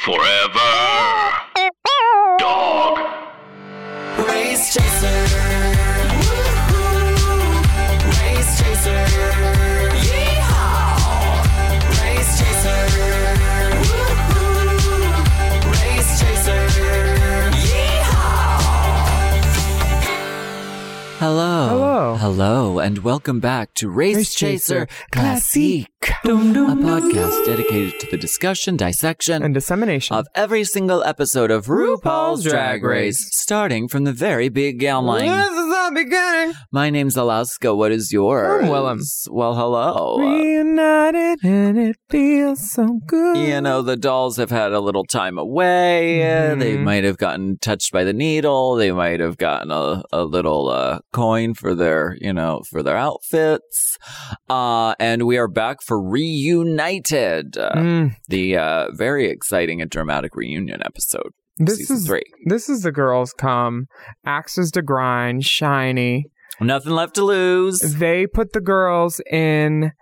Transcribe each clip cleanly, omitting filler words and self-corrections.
Forever. Dog. Race Chaser. Woo-hoo. Race Chaser. Yeehaw. Race Chaser. Woo-hoo. Race Chaser. Yeehaw. Hello, and welcome back to Race Chaser Classique, a podcast dedicated to the discussion, dissection, and dissemination of every single episode of RuPaul's Drag Race, starting from the very beginning. This is the beginning. My name's Alaska. What is yours? I'm Willem. Well, hello. Reunited, and it feels so good. You know, the dolls have had a little time away. They might have gotten touched by the needle. They might have gotten a little coin for their, for their outfits. And we are back for Reunited, the very exciting and dramatic reunion episode. Season 3. This is the girls come, axes to grind, shiny. Nothing left to lose. They put the girls in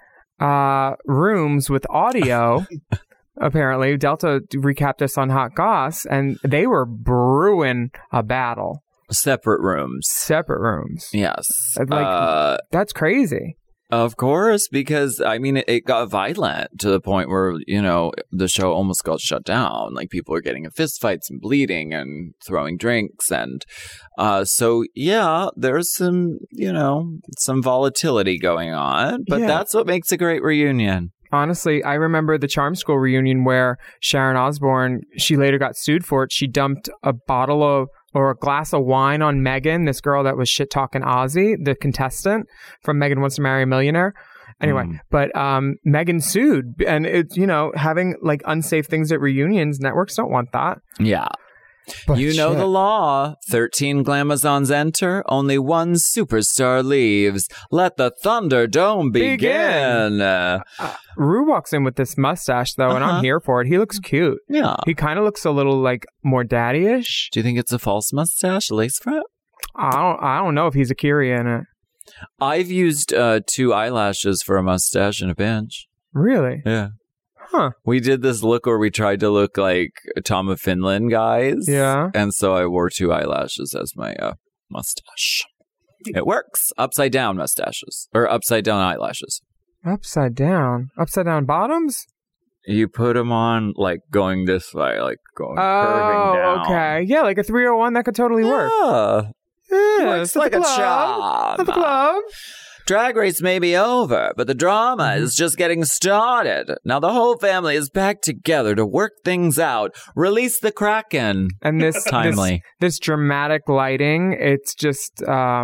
rooms with audio. Apparently, Delta recapped us on Hot Goss, and they were brewing a battle. Separate rooms. Yes. Like, that's crazy. Of course, because, it got violent to the point where, the show almost got shut down. Like, people are getting in fistfights and bleeding and throwing drinks. And so, yeah, there's some, some volatility going on. But that's what makes a great reunion. Honestly, I remember the Charm School reunion where Sharon Osbourne, she later got sued for it. She dumped a glass of wine on Megan, this girl that was shit-talking Ozzy, the contestant from Megan Wants to Marry a Millionaire. Anyway, but Megan sued, and it's, having like unsafe things at reunions, networks don't want that. Yeah. But the law. 13 Glamazons enter, only one superstar leaves. Let the Thunderdome begin. Rue walks in with this mustache, though, and I'm here for it. He looks cute. Yeah. He kind of looks a little, like, more daddy-ish. Do you think it's a false mustache, a lace front? I don't know if he's a Kiri in it. I've used 2 eyelashes for a mustache and a pinch. Really? Yeah. Huh. We did this look where we tried to look like Tom of Finland guys. Yeah. And so I wore 2 eyelashes as my mustache. It works. Upside down mustaches. Or upside down eyelashes. Upside down? Upside down bottoms? You put them on, like, going this way, like, curving down. Oh, okay. Yeah, like a 301, that could totally work. Yeah, it's like a charm. At the club. Drag Race may be over, but the drama is just getting started. Now the whole family is back together to work things out. Release the Kraken. And this timely. This dramatic lighting, it's just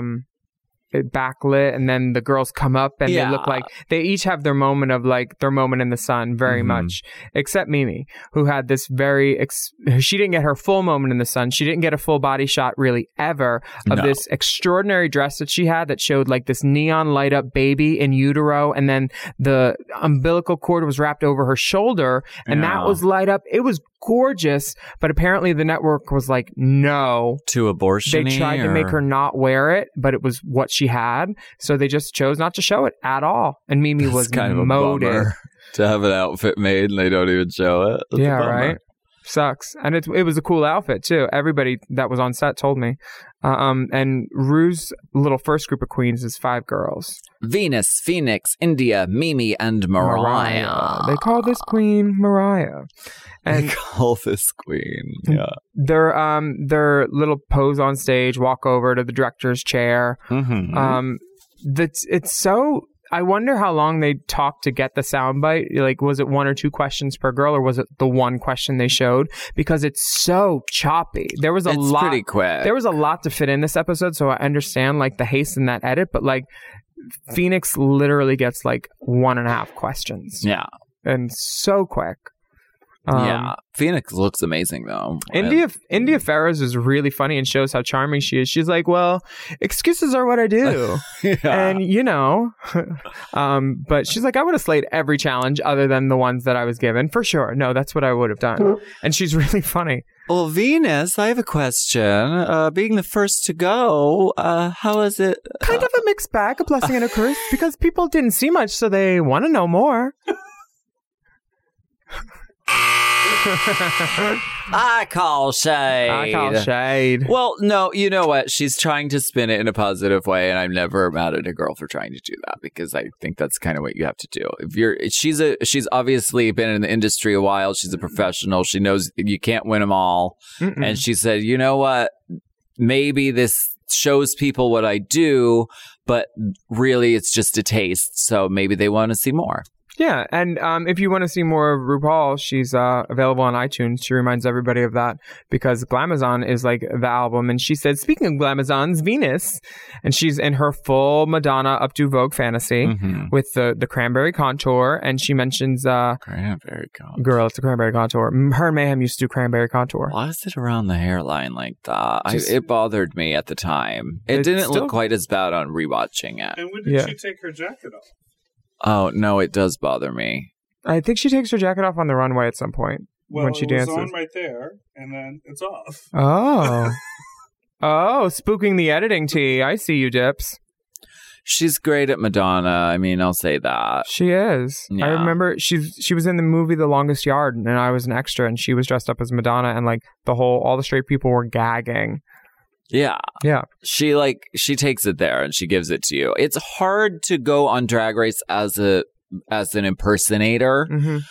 backlit, and then the girls come up and they look like they each have their moment in the sun very much, except Mimi, who had this she didn't get her full moment in the sun. She didn't get a full body shot really ever of this extraordinary dress that she had that showed like this neon light up baby in utero, and then the umbilical cord was wrapped over her shoulder, and that was light up. It was gorgeous, but apparently the network was like, no. To abortion. They tried to make her not wear it, but it was what she had, so they just chose not to show it at all. And Mimi was kind of a moated bummer to have an outfit made and they don't even show it. That's yeah, right. Sucks. And it was a cool outfit too. Everybody that was on set told me. And Rue's little first group of queens is 5 girls. Venus, Phoenix, India, Mimi, and Mariah. They call this queen Mariah. And they call this queen. Yeah. Their little pose on stage, walk over to the director's chair. It's so. I wonder how long they talked to get the soundbite. Like, was it 1 or 2 questions per girl, or was it the one question they showed? Because it's so choppy. It's pretty quick. There was a lot to fit in this episode, so I understand like the haste in that edit. But like, Phoenix literally gets like 1.5 questions. Yeah, and so quick. Phoenix looks amazing though. India Ferris is really funny and shows how charming she is. She's like, well, excuses are what I do. And but she's like, I would have slayed every challenge other than the ones that I was given for sure. No, that's what I would have done. And she's really funny. Well, Venus, I have a question. Being the first to go, how is it? Kind of a mixed bag, a blessing and a curse, because people didn't see much, so they want to know more. I call shade. I call shade. Well, no, you know what? She's trying to spin it in a positive way, and I'm never mad at a girl for trying to do that because I think that's kind of what you have to do. She's obviously been in the industry a while. She's a professional. She knows you can't win them all. And she said, you know what? Maybe this shows people what I do, but really it's just a taste. So maybe they want to see more. Yeah, and if you want to see more of RuPaul, she's available on iTunes. She reminds everybody of that because Glamazon is like the album. And she said, speaking of Glamazon's Venus, and she's in her full Madonna Updo Vogue fantasy with the cranberry contour. And she mentions... cranberry contour. Girl, it's a cranberry contour. Her and Mayhem used to do cranberry contour. Why is it around the hairline like that? It bothered me at the time. It didn't look quite as bad on rewatching it. And when did she take her jacket off? Oh, no, it does bother me. I think she takes her jacket off on the runway at some point when she dances. It was on right there, and then it's off. Oh. Oh, spooking the editing tea. I see you, Dips. She's great at Madonna. I mean, I'll say that. She is. Yeah. I remember she was in the movie The Longest Yard, and I was an extra, and she was dressed up as Madonna, and like all the straight people were gagging. Yeah. Yeah. She takes it there and she gives it to you. It's hard to go on Drag Race as an impersonator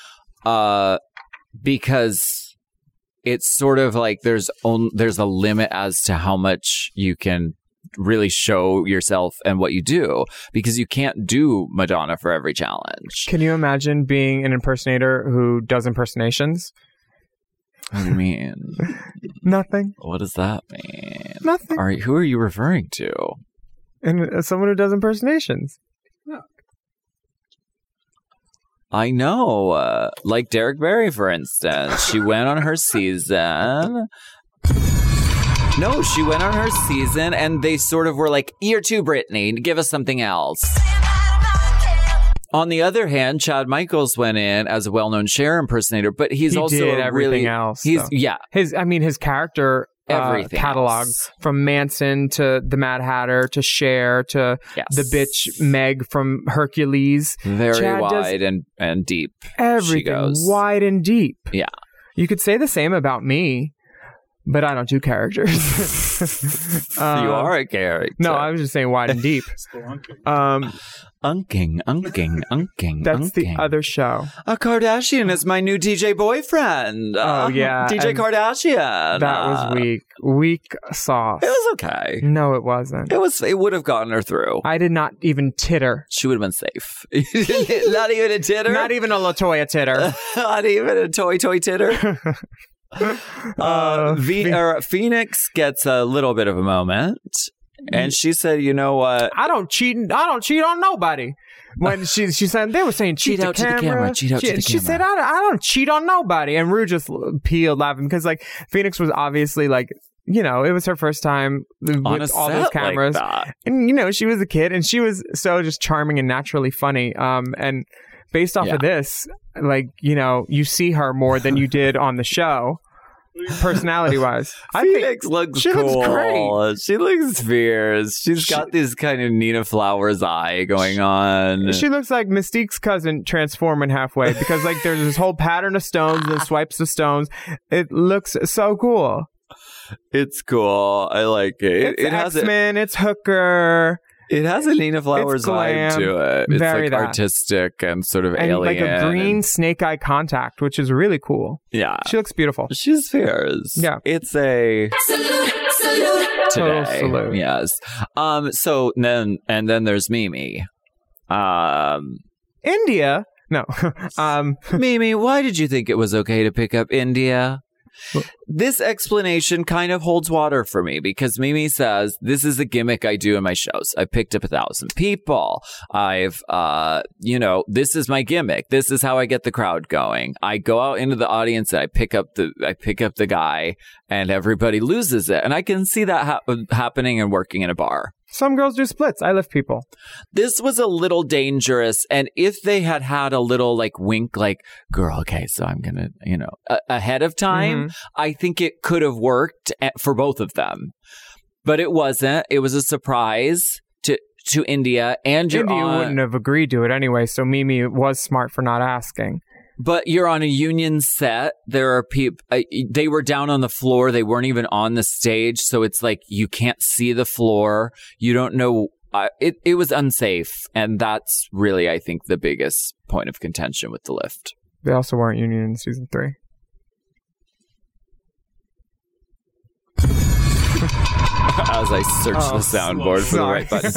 because it's sort of like there's a limit as to how much you can really show yourself and what you do because you can't do Madonna for every challenge. Can you imagine being an impersonator who does impersonations? What do you mean? Nothing. What does that mean? Nothing. All right, who are you referring to? And someone who does impersonations. Yeah. I know. Like Derek Barry, for instance. She went on her season. No, she went on her season and they sort of were like, you're too Britney. Give us something else. On the other hand, Chad Michaels went in as a well-known Cher impersonator, but he also did everything really else. Yeah. His character Everything catalog else. From Manson to the Mad Hatter to Cher to the bitch Meg from Hercules. Very Chad wide and deep. Everything wide and deep. Yeah. You could say the same about me. But I don't do characters. You are a character. No, I was just saying wide and deep. Unking. That's the other show. A Kardashian is my new DJ boyfriend. Oh, yeah. DJ Kardashian. That was weak. Weak sauce. It was okay. No, it wasn't. It would have gotten her through. I did not even titter. She would have been safe. Not even a titter? Not even a LaToya titter. Not even a toy titter? Phoenix gets a little bit of a moment, and she said, "You know what? I don't cheat on nobody." When she said they were saying cheat out to the camera. Cheat out to the camera. She said, "I don't cheat on nobody," and Rue just peeled laughing because like Phoenix was obviously like. You know, it was her first time with all those cameras, like and you know she was a kid, and she was so just charming and naturally funny. And based off of this, like you know, you see her more than you did on the show. Personality wise, Phoenix looks she cool. looks great. She looks fierce. She's got this kind of Nina Flowers eye going on. She looks like Mystique's cousin transforming halfway because like there's this whole pattern of stones and swipes the stones. It looks so cool. It's cool. I like it. It's X-Men. It's Hooker. It has a Nina Flowers vibe to it. It's Very like artistic and sort of and alien. Like a green snake eye contact, which is really cool. Yeah. She looks beautiful. She's fierce. Yeah. It's a Salute. Total salute. Yes. So then there's Mimi. India. No. Mimi, why did you think it was okay to pick up India? This explanation kind of holds water for me because Mimi says, this is a gimmick I do in my shows. I picked up 1,000 people. I've, this is my gimmick. This is how I get the crowd going. I go out into the audience and I pick up the guy and everybody loses it. And I can see that happening and working in a bar. Some girls do splits. I lift people. This was a little dangerous. And if they had had a little like wink, like, girl, okay, so I'm going to, ahead of time, I think it could have worked for both of them. But it wasn't. It was a surprise to India. And India wouldn't have agreed to it anyway. So Mimi was smart for not asking. But you're on a union set. There are people, they were down on the floor. They weren't even on the stage. So it's like you can't see the floor. You don't know. It was unsafe. And that's really, I think, the biggest point of contention with the lift. They also weren't union in season 3. As I search the soundboard for the right button.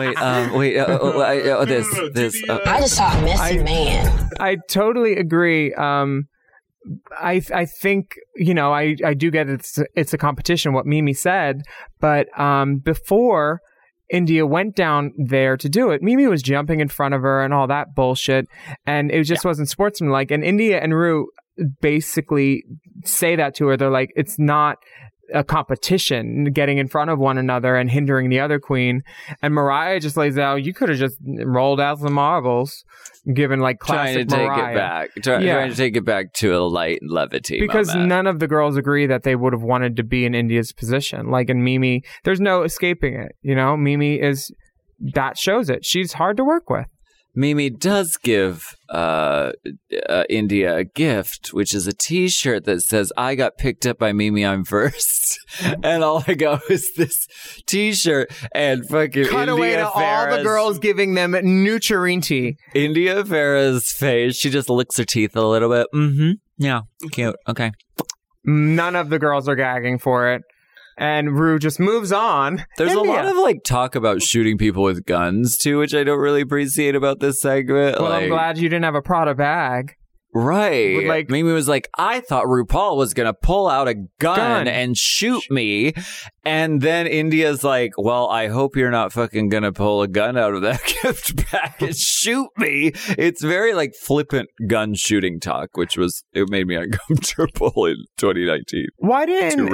This. I just saw a messy man. I totally agree. I think, I do get it's a competition, what Mimi said, but before India went down there to do it, Mimi was jumping in front of her and all that bullshit, and it just wasn't sportsmanlike. And India and Rue basically say that to her. They're like, it's not a competition getting in front of one another and hindering the other queen. And Mariah just lays out, you could have just rolled out some marbles, given like classic Mariah. Trying to take it back to a light levity because moment. None of the girls agree that they would have wanted to be in India's position. Like in Mimi, there's no escaping it. Mimi that shows it. She's hard to work with. Mimi does give India a gift, which is a T-shirt that says, I got picked up by Mimi, I'm first. And all I got was this T-shirt and fucking Cut India away to Farah's, all the girls giving them Nutrienti. India Farah's face, she just licks her teeth a little bit. Mm-hmm. Yeah, cute. Okay. None of the girls are gagging for it. And Rue just moves on. There's a lot of talk about shooting people with guns too, which I don't really appreciate about this segment. Well, I'm glad you didn't have a Prada bag. Right. Mimi was like, I thought RuPaul was going to pull out a gun and shoot me. And then India's like, well, I hope you're not fucking going to pull a gun out of that gift bag and shoot me. It's very flippant gun shooting talk, it made me uncomfortable in 2019. Why didn't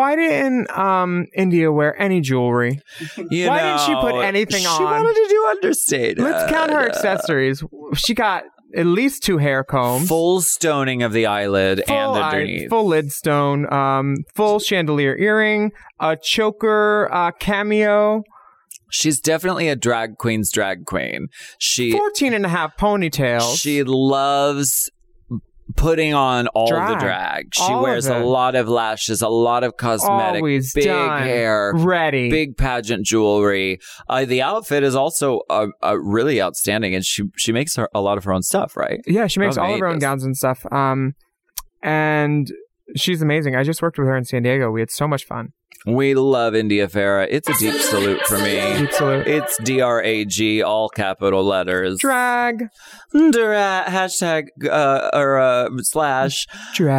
India wear any jewelry? Why didn't she put anything on? She wanted to do understated. Let's count her accessories. She got at least 2 hair combs. Full stoning of the eyelid and underneath. Full lid stone. Full chandelier earring. A choker cameo. She's definitely a drag queen's drag queen. 14 and a half ponytails. She loves putting on all the drag. She wears a lot of lashes, a lot of cosmetic, always big done. hair, ready, big pageant jewelry. The outfit is also really outstanding, and she makes a lot of her own stuff, right? Yeah, she makes all of her own gowns and stuff. And she's amazing. I just worked with her in San Diego. We had so much fun. We love India Farah. It's a deep salute for me. Deep salute. It's DRAG, all capital letters. Drag. Hashtag or slash.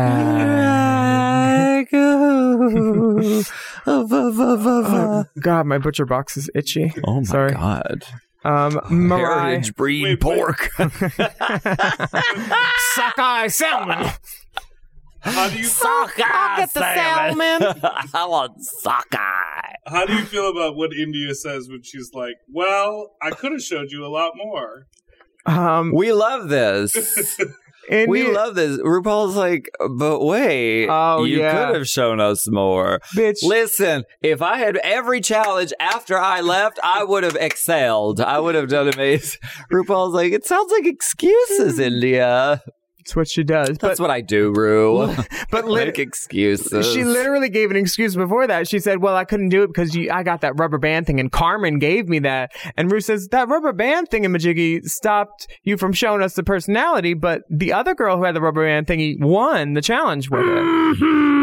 Drag. Oh, God, my butcher box is itchy. Oh, my Sorry. God. Mariah. Heritage breed pork. Sockeye salmon. How do you Get the salmon. I want sockeye. How do you feel about what India says when she's like, well, I could have showed you a lot more? We love this. We love this. RuPaul's like, but wait, you could have shown us more. Bitch. Listen, if I had every challenge after I left, I would have excelled. I would have done amazing. RuPaul's like, it sounds like excuses, India. That's what she does. That's what I do, Rue. But make excuses. She literally gave an excuse before that. She said, well, I couldn't do it because I got that rubber band thing and Carmen gave me that. And Rue says, that rubber band thingamajiggy stopped you from showing us the personality, but the other girl who had the rubber band thingy won the challenge with it.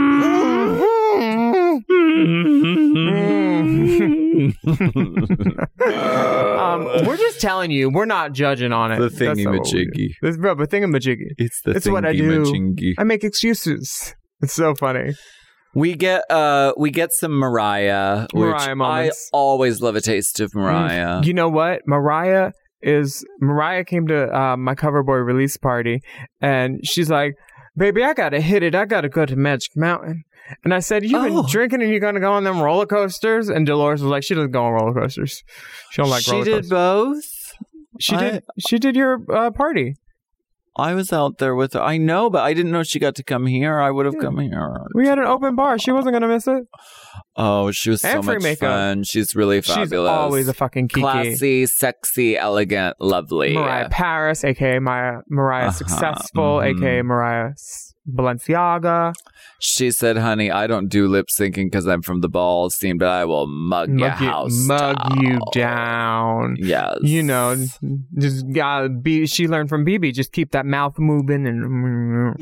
We're just telling you, we're not judging on it. The thingamajiggy. This rubber thingamajiggy. It's what I do. I make excuses. It's so funny. We get some Mariah moments. I always love a taste of Mariah. You know what? Mariah came to my cover boy release party, and she's like, baby, I gotta hit it. I gotta go to Magic Mountain. And I said, you've been drinking and you're going to go on them roller coasters? And Dolores was like, she doesn't go on roller coasters. She don't like roller coasters. She did both? She did your party. I was out there with her. I know, but I didn't know she got to come here. I would have come here. We had an open bar. She wasn't going to miss it. Oh, she was so And free much makeup. fun. She's really fabulous. She's always a fucking kiki. Classy, sexy, elegant, lovely. Mariah Paris, a.k.a. Mariah Successful, a.k.a. Mariah Balenciaga. She said, honey, I don't do lip syncing because I'm from the ball scene, but I will mug your house Mug down. you down. Yes. You know, just gotta be. She learned from BB. Just keep that mouth moving, and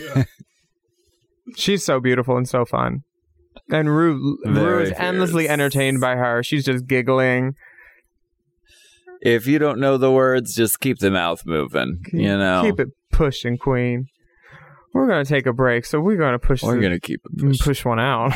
she's so beautiful and so fun. And Rue is endlessly entertained by her. She's just giggling. If you don't know the words, just keep the mouth moving. Keep it pushing, Queen. We're gonna take a break, so we're gonna push. We're gonna keep it pushing. Push one out.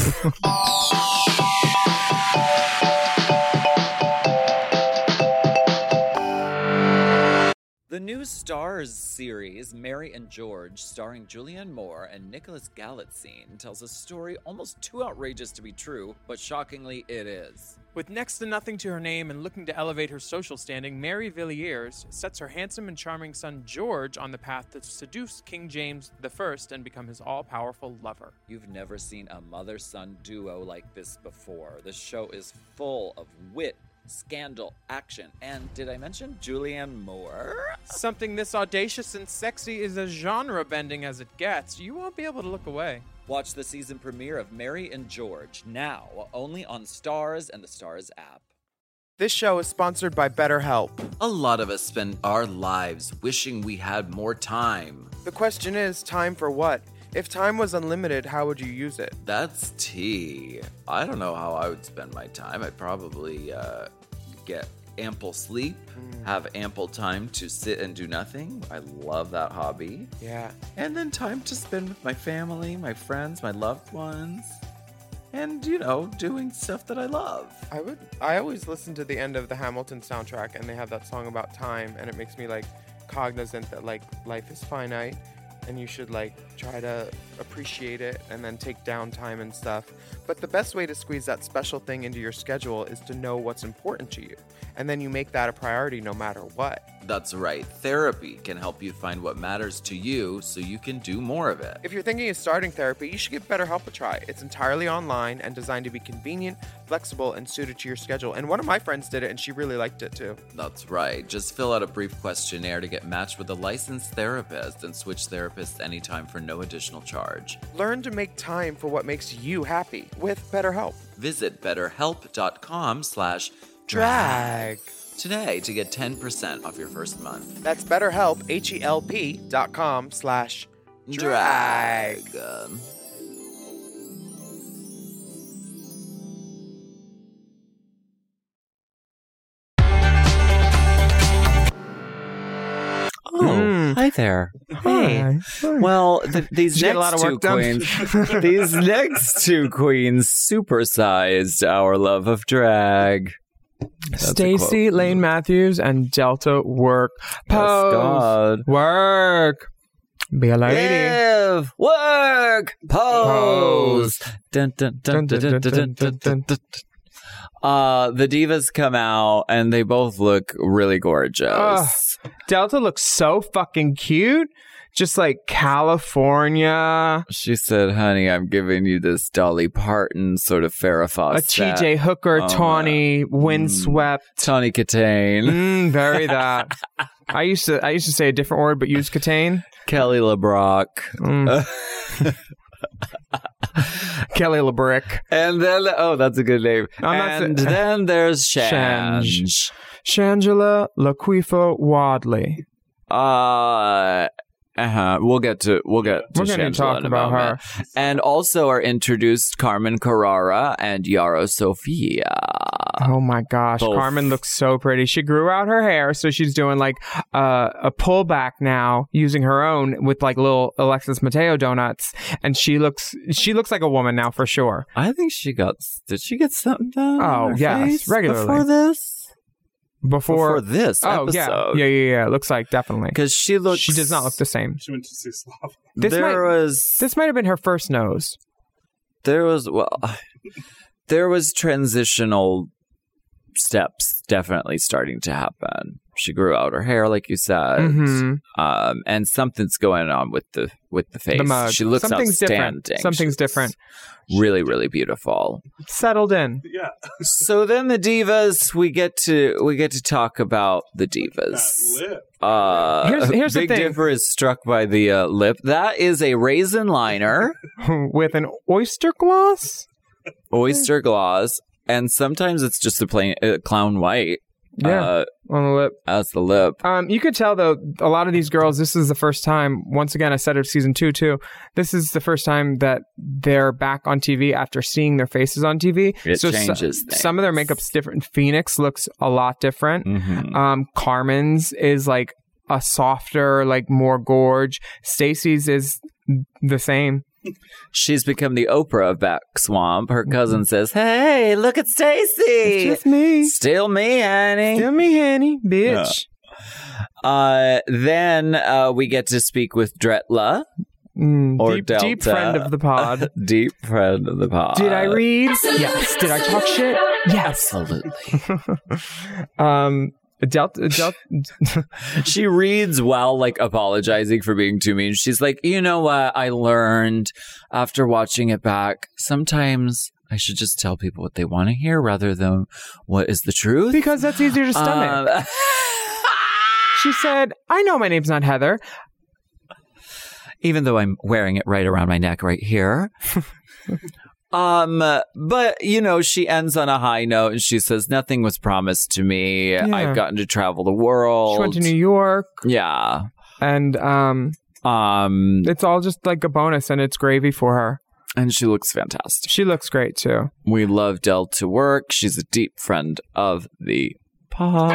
The new Stars series, Mary and George, starring Julianne Moore and Nicholas Galitzine, tells a story almost too outrageous to be true, but shockingly it is. With next to nothing to her name and looking to elevate her social standing, Mary Villiers sets her handsome and charming son George on the path to seduce King James I and become his all-powerful lover. You've never seen a mother-son duo like this before. The show is full of wit, scandal, action, and did I mention Julianne Moore? Something this audacious and sexy is as genre-bending as it gets. You won't be able to look away. Watch the season premiere of Mary and George now, only on Stars and the Stars app. This show is sponsored by BetterHelp. A lot of us spend our lives wishing we had more time. The question is, time for what? If time was unlimited, how would you use it? That's tea. I don't know how I would spend my time. I'd probably get ample sleep, have ample time to sit and do nothing. I love that hobby. Yeah. And then time to spend with my family, my friends, my loved ones. And, doing stuff that I love. I always listen to the end of the Hamilton soundtrack, and they have that song about time, and it makes me, cognizant that, life is finite, and you should, try to appreciate it and then take downtime and stuff. But the best way to squeeze that special thing into your schedule is to know what's important to you. And then you make that a priority no matter what. That's right. Therapy can help you find what matters to you so you can do more of it. If you're thinking of starting therapy, you should give BetterHelp a try. It's entirely online and designed to be convenient, flexible, and suited to your schedule. And one of my friends did it, and she really liked it too. That's right. Just fill out a brief questionnaire to get matched with a licensed therapist and switch therapists anytime for no additional charge. Learn to make time for what makes you happy with BetterHelp. Visit betterhelp.com/drag today to get 10% off your first month. That's BetterHelp, HELP.com/drag. Oh, hi there. Hey. Well, these next two queens, these next two queens supersized our love of drag. Stacey Lane Matthews and Delta Work. Pose. Yes, God. Work. Be a lady. Live, work, pose. Dun, dun, dun, dun, dun, dun, dun, dun, dun. The divas come out and they both look really gorgeous. Delta looks so fucking cute. Just like California. She said, honey, I'm giving you this Dolly Parton sort of Farrah Fawcett. A TJ Hooker, Tawny, windswept. Tawny Katane. Very that. I used to say a different word, but use Katane. Kelly LeBrock. Kelly LeBrick. And then, that's a good name. Then there's Shange. Shangela Laquifa Wadley. We'll get to Shangela talk in a about moment. her. And also are introduced Carmen Carrara and Yara Sofia. Oh my gosh, Both. Carmen looks so pretty. She grew out her hair, so she's doing a pullback now, using her own with little Alexis Mateo donuts, and she looks like a woman now for sure. I think did she get something done? Oh, on her yes, face regularly. before this. Before this episode. Yeah. It looks like definitely Because she does not look the same. She went to see Slav. This might have been her first nose. There was transitional steps definitely starting to happen. She grew out her hair, like you said. And something's going on with the face. The mug. She looks Something's outstanding. different. Something's different. Really, really beautiful. Settled in. Yeah. So then the divas, we get to talk about the divas. That lip. Here's the Big thing. Dipper is struck by the lip. That is a raisin liner, With an oyster gloss? oyster gloss, and sometimes it's just a plain clown white. Yeah. On the lip. As the lip. You could tell, though, a lot of these girls, this is the first time, once again, I said it season 2, too. This is the first time that they're back on TV after seeing their faces on TV. It changes things. Some of their makeup's different. Phoenix looks a lot different. Carmen's is like a softer, like more gorge. Stacey's is the same. She's become the Oprah of Back Swamp. Her cousin says, "Hey, look at Stacy. It's just me. Still me, honey. Still me, honey, bitch." Then we get to speak with Dretla. Or deep Delta. friend of the pod. Deep friend of the pod. Did I read? Yes. Did I talk shit? Yes. Absolutely. Delta. She reads while like apologizing for being too mean. She's like, you know what? I learned after watching it back, sometimes I should just tell people what they want to hear rather than what is the truth. Because that's easier to stomach. She said, I know my name's not Heather. Even though I'm wearing it right around my neck right here. But you know, she ends on a high note and she says, nothing was promised to me. Yeah. I've gotten to travel the world. She went to New York. Yeah. And it's all just like a bonus and it's gravy for her. And she looks fantastic. She looks great too. We love Del to work. She's a deep friend of the pod.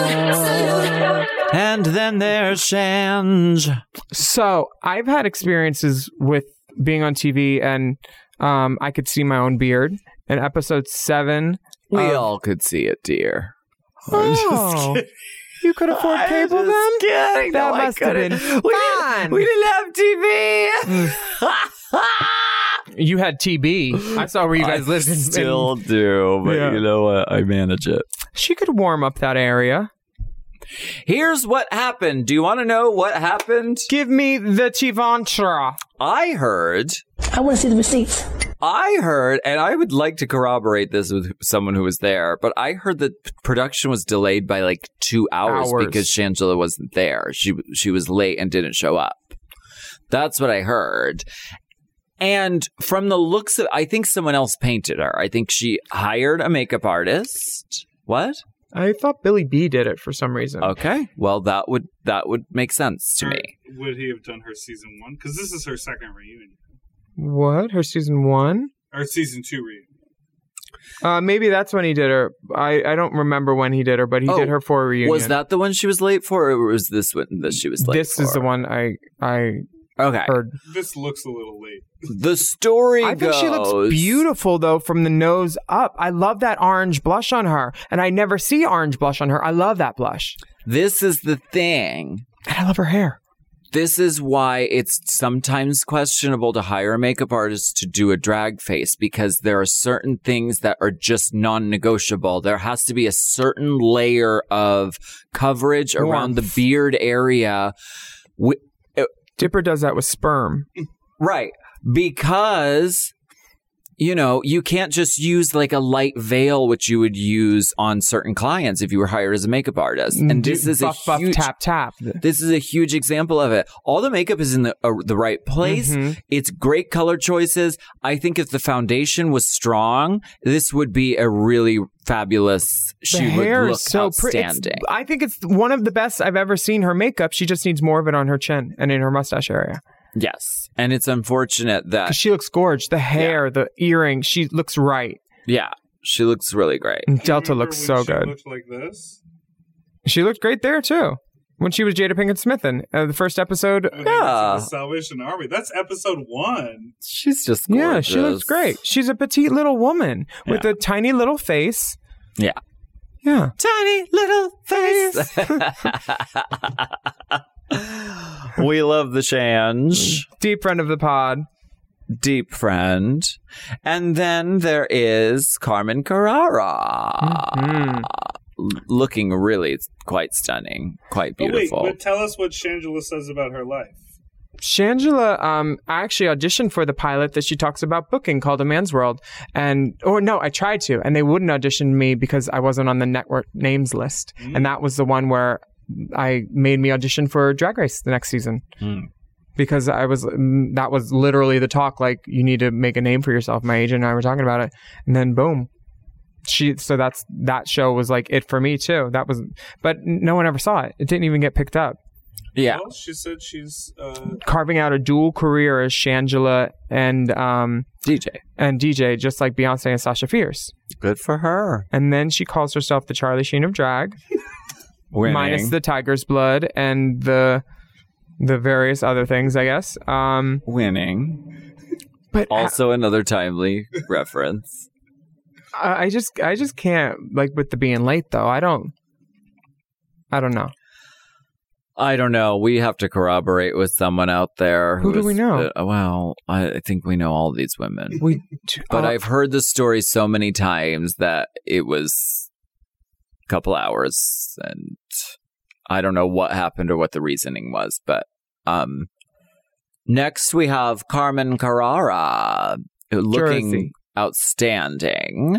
And then there's Shanj. So I've had experiences with being on TV and I could see my own beard. In episode 7, We all could see it, dear. Oh, you could afford cable then? Kidding. That No, I must have been couldn't. fun. We didn't have TV. You had TB. I saw where you guys lived. Still do, but Yeah. you know what? I manage it. She could warm up that area. Here's what happened. Do you want to know what happened? Give me the Chivantra. I heard, I want to see the receipts. and I would like to corroborate this with someone who was there, but I heard that production was delayed by like 2 hours because Shangela wasn't there. She was late and didn't show up. That's what I heard. And from the looks of, I think someone else painted her. I think she hired a makeup artist. What? I thought Billy B did it for some reason. Okay. Well, that would make sense to me. Would he have done her season 1? Because this is her second reunion. What? Her season 1? Or season 2 reunion. Maybe that's when he did her. I don't remember when he did her, but he did her for a reunion. Was that the one she was late for, or was this one that she was late This for? is the one I Okay. heard. This looks a little late. The story I think she looks beautiful, though, from the nose up. I love that orange blush on her, and I never see orange blush on her. I love that blush. This is the thing. And I love her hair. This is why it's sometimes questionable to hire a makeup artist to do a drag face, because there are certain things that are just non-negotiable. There has to be a certain layer of coverage around the beard area. Dipper does that with sperm. Right. Because, you know, you can't just use like a light veil, which you would use on certain clients if you were hired as a makeup artist. And this is buff, a huge tap, tap. This is a huge example of it. All the makeup is in the right place. Mm-hmm. It's great color choices. I think if the foundation was strong, this would be a really fabulous. She would look outstanding. I think it's one of the best I've ever seen her makeup. She just needs more of it on her chin and in her mustache area. Yes. And it's unfortunate that... Because she looks gorgeous. The hair, the earring, she looks right. Yeah. She looks really great. And Delta looks so good. She looked like this? She looked great there, too. When she was Jada Pinkett Smith in the first episode. The Salvation Army. That's episode 1. She's just gorgeous. Yeah, she looks great. She's a petite little woman with a tiny little face. Yeah. Yeah. Tiny little face. We love the Shanj. Deep friend of the pod. Deep friend. And then there is Carmen Carrara. Mm-hmm. looking really quite stunning, quite beautiful. Oh, wait, but tell us what Shangela says about her life. Shangela actually auditioned for the pilot that she talks about booking called A Man's World. I tried to, and they wouldn't audition me because I wasn't on the network names list. And that was the one where I made me audition for Drag Race the next season. Because that was literally the talk, like, you need to make a name for yourself. My agent and I were talking about it. And then boom. That show was like it for me too. But no one ever saw it. It didn't even get picked up. Yeah. Well, she said she's carving out a dual career as Shangela and DJ, just like Beyonce and Sasha Fierce. Good for her. And then she calls herself the Charlie Sheen of drag, minus the tiger's blood and the various other things, I guess. Winning, but also another timely reference. I just can't, like, with the being late though. I don't know. I don't know. We have to corroborate with someone out there. Who do we know? Well, I think we know all these women. But I've heard the story so many times that it was a couple hours, and I don't know what happened or what the reasoning was. But next we have Carmen Carrara, looking Jersey. Outstanding.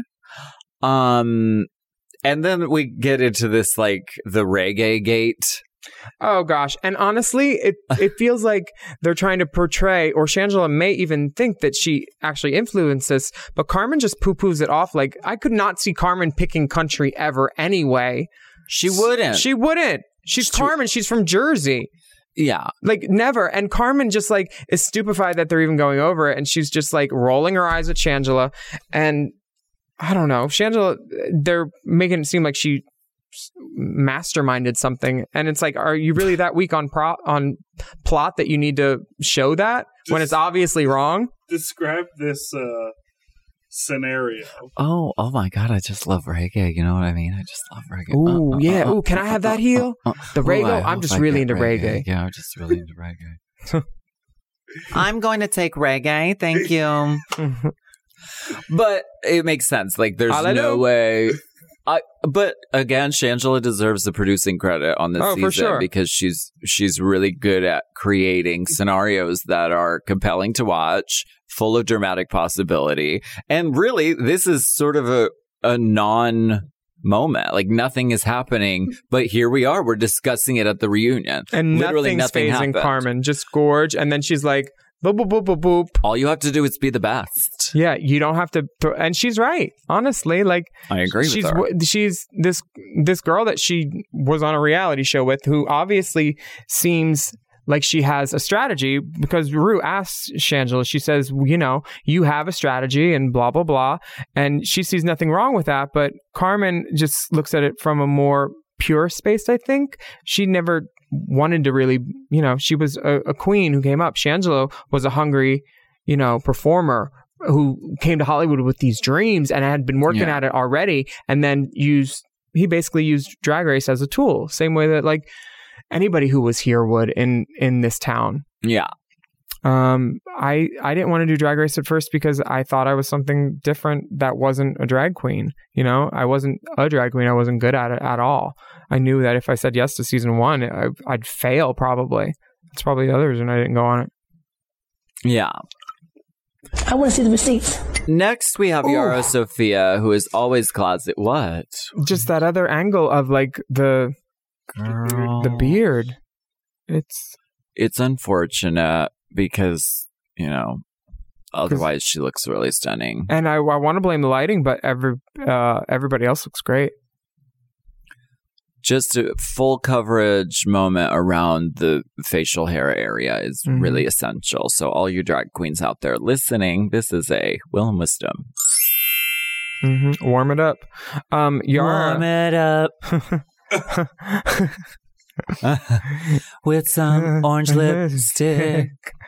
And then we get into this, like, the reggae gate. Oh gosh. And honestly, it feels like they're trying to portray, or Shangela may even think that she actually influenced this, but Carmen just poo-poos it off. Like, I could not see Carmen picking country ever anyway. She wouldn't. She's Carmen. She's from Jersey. Yeah. Like, never. And Carmen just, like, is stupefied that they're even going over it. And she's just, like, rolling her eyes at Shangela. And I don't know. Shangela, they're making it seem like she masterminded something. And it's like, are you really that weak on plot that you need to show that when it's obviously wrong? Describe this scenario. Oh my God, I just love reggae. You know what I mean? I just love reggae. Ooh, yeah. Ooh, can I have that heel? The reggae? I'm just really into reggae. Yeah, I'm just really into reggae. I'm going to take reggae. Thank you. But it makes sense. Like, there's no way. But again, Shangela deserves the producing credit on this season for sure. because she's really good at creating scenarios that are compelling to watch, full of dramatic possibility. And really, this is sort of a non-moment. Like, nothing is happening, but here we are. We're discussing it at the reunion. And literally nothing happened. Carmen, just gorge. And then she's like, boop, boop, boop, boop, boop. All you have to do is be the best. Yeah, you don't have to. And she's right. Honestly, like, I agree with her. She's this girl that she was on a reality show with, who obviously seems like she has a strategy, because Rue asks Shangela, she says, you know, you have a strategy and blah, blah, blah. And she sees nothing wrong with that. But Carmen just looks at it from a more pure space, I think. She never wanted to really, you know, she was a queen who came up. Shangela was a hungry, you know, performer who came to Hollywood with these dreams and had been working at it already, and then he basically used Drag Race as a tool, same way that, like, anybody who was here would in this town. Yeah. I didn't want to do Drag Race at first because I thought I was something different that wasn't a drag queen. You know, I wasn't a drag queen. I wasn't good at it at all. I knew that if I said yes to season 1, I'd fail probably. That's probably the other reason I didn't go on it. Yeah. I want to see the receipts. Next, we have Yara Sofia, who is always closet. What? Just that other angle of, like, the beard. It's unfortunate because, you know, otherwise she looks really stunning. And I want to blame the lighting, but everybody else looks great. Just a full coverage moment around the facial hair area is really essential. So all you drag queens out there listening, this is a will and wisdom. Warm it up. Yara. Warm it up. With some orange lipstick.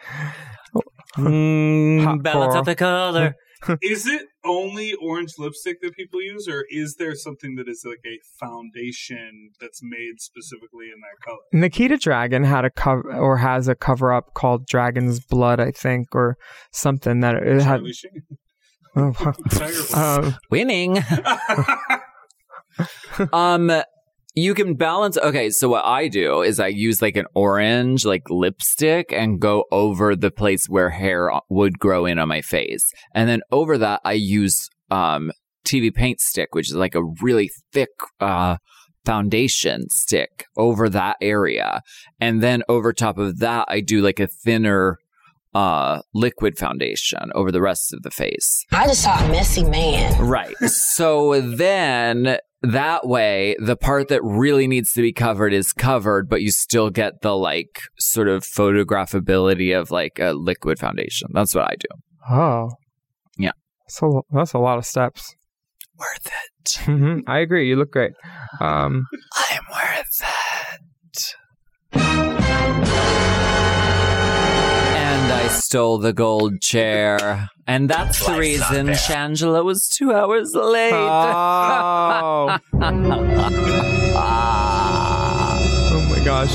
Balance out the color. Is it only orange lipstick that people use, or is there something that is like a foundation that's made specifically in that color? Nikita Dragon had has a cover up called Dragon's Blood, I think, or something that it had. Winning. You can balance. Okay, so what I do is I use like an orange like lipstick and go over the place where hair would grow in on my face. And then over that, I use TV paint stick, which is like a really thick foundation stick over that area. And then over top of that, I do like a thinner liquid foundation over the rest of the face. I just saw a messy man. Right. So then that way, the part that really needs to be covered is covered, but you still get the like sort of photographability of like a liquid foundation. That's what I do. Oh. Yeah. So that's a lot of steps. Worth it. Mm-hmm. I agree. You look great. I'm worth it. And I stole the gold chair. And that's the reason Shangela was 2 hours late. Oh. Oh my gosh.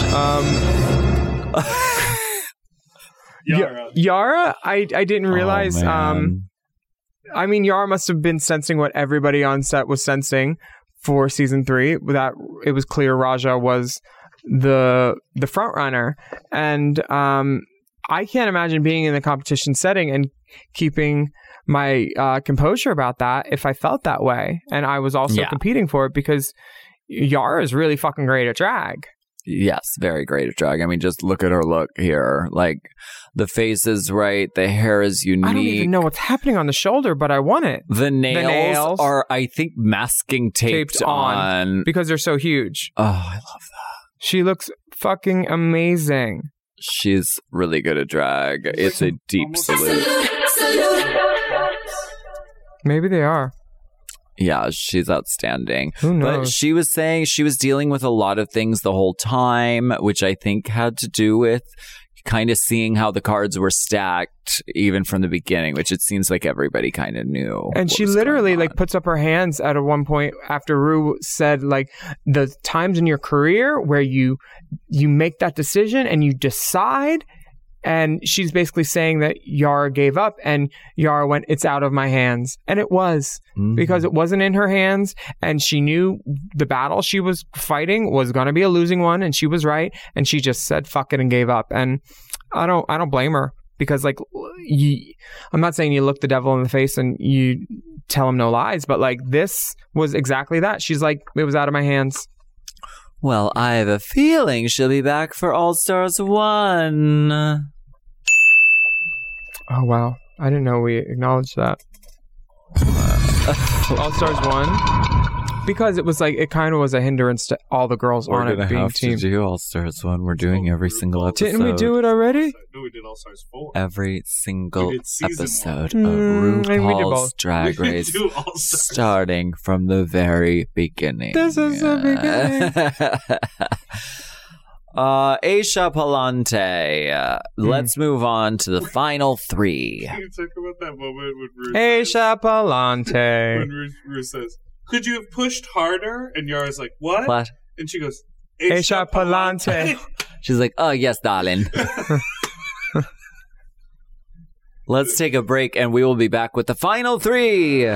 Yara. Yara, I didn't realize. I mean, Yara must have been sensing what everybody on set was sensing for season 3. That it was clear Raja was the front runner, and I can't imagine being in the competition setting and keeping my composure about that if I felt that way. And I was also competing for it because Yara is really fucking great at drag. Yes, very great at drag. I mean, just look at her look here. Like, the face is right. The hair is unique. I don't even know what's happening on the shoulder, but I want it. The nails are, I think, masking taped on. Because they're so huge. Oh, I love that. She looks fucking amazing. She's really good at drag. It's a deep salute. Maybe they are. Yeah, she's outstanding. Who knows? But she was saying she was dealing with a lot of things the whole time, which I think had to do with kind of seeing how the cards were stacked even from the beginning, which it seems like everybody kind of knew. And she literally like puts up her hands at one point after Rue said like the times in your career where you make that decision and you decide. And she's basically saying that Yara gave up, and Yara went, "It's out of my hands." And it was, because it wasn't in her hands, and she knew the battle she was fighting was going to be a losing one, and she was right, and she just said fuck it and gave up. And I don't blame her, because like I'm not saying you look the devil in the face and you tell him no lies, but like this was exactly that. She's like, it was out of my hands. Well, I have a feeling she'll be back for All Stars 1. Oh, wow. I didn't know we acknowledged that. All Stars 1? Because it was like, it kind of was a hindrance to all the girls on it being team. We're going to have to do All Stars 1. We're doing every single episode. Didn't we do it already? No, we did All Stars 4. Every single episode one. of RuPaul's both. Drag Race, starting from the very beginning. This is the beginning. Aisha Palante. Let's move on to the final 3. Can you talk about that moment when Rue Aisha Palante. When Rue says, "Could you have pushed harder?" And Yara's like, "What?" What? And she goes, Aisha Palante. She's like, "Oh, yes, darling." Let's take a break, and we will be back with the final 3.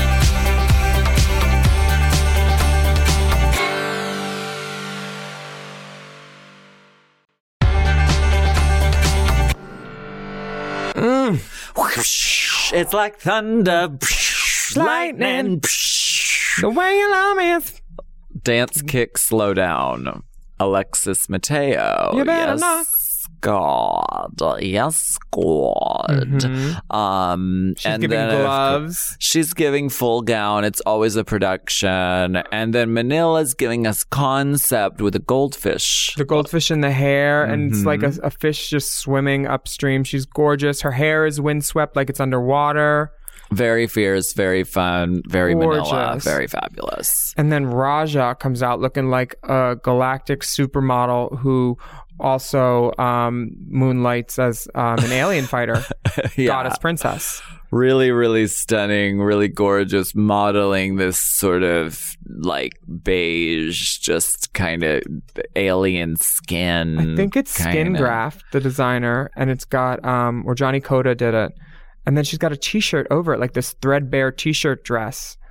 It's like thunder, lightning. The way you love me is... Dance kick, slow down. Alexis Mateo. You better yes, not. God. Yes, God. She's and giving then gloves. She's giving full gown. It's always a production. And then Manila's giving us concept with a goldfish. The goldfish in the hair, and it's like a fish just swimming upstream. She's gorgeous. Her hair is windswept like it's underwater. Very fierce, very fun, very Gorgeous. Manila, very fabulous. And then Raja comes out looking like a galactic supermodel who also moonlights as an alien fighter, goddess princess. Really, really stunning, really gorgeous, modeling this sort of like beige, just kind of alien skin. I think it's Skin Graft, the designer, and it's got, or Johnny Coda did it. And then she's got a t-shirt over it, like this threadbare t-shirt dress.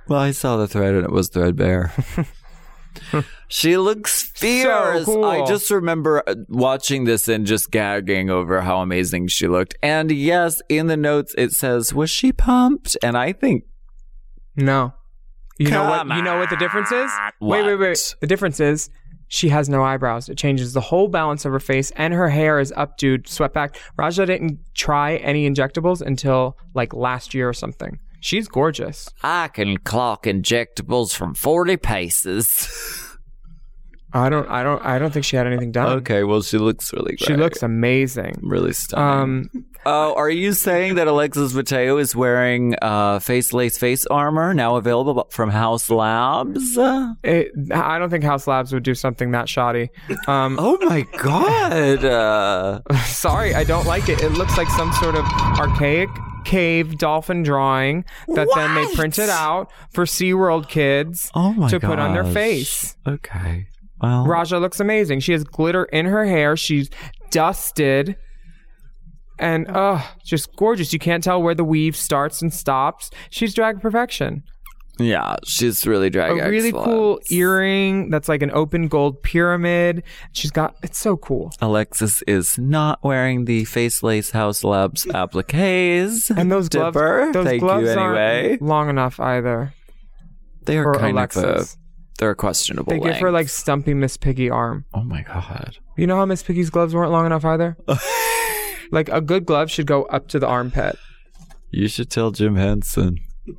Well, I saw the thread and it was threadbare. She looks fierce. So cool. I just remember watching this and just gagging over how amazing she looked. And yes, in the notes it says, was she pumped? And I think No. You know what the difference is? What? Wait. The difference is she has no eyebrows. It changes the whole balance of her face, and her hair is updoed, swept back. Raja didn't try any injectables until like last year or something. She's gorgeous. I can clock injectables from 40 paces. I don't think she had anything done. Okay, well, she looks really great. She looks amazing. Really stunning. Oh, are you saying that Alexis Mateo is wearing face lace face armor now available from House Labs? I don't think House Labs would do something that shoddy. Oh my God. Sorry, I don't like it. It looks like some sort of archaic cave dolphin drawing that then they printed out for SeaWorld kids to put on their face. Okay. Well, Raja looks amazing. She has glitter in her hair. She's dusted. And, just gorgeous. You can't tell where the weave starts and stops. She's drag perfection. yeah, she's really drag A really excellence. cool earring that's like an open gold pyramid. It's so cool. Alexis is not wearing the face lace House Labs appliques. And those gloves, Dipper, thank you anyway. aren't long enough either. They are for kind Alexis. they're a questionable They give her length. like Stumpy Miss Piggy arm. Oh my God. You know how Miss Piggy's gloves weren't long enough either? Like a good glove should go up to the armpit. You should tell Jim Henson.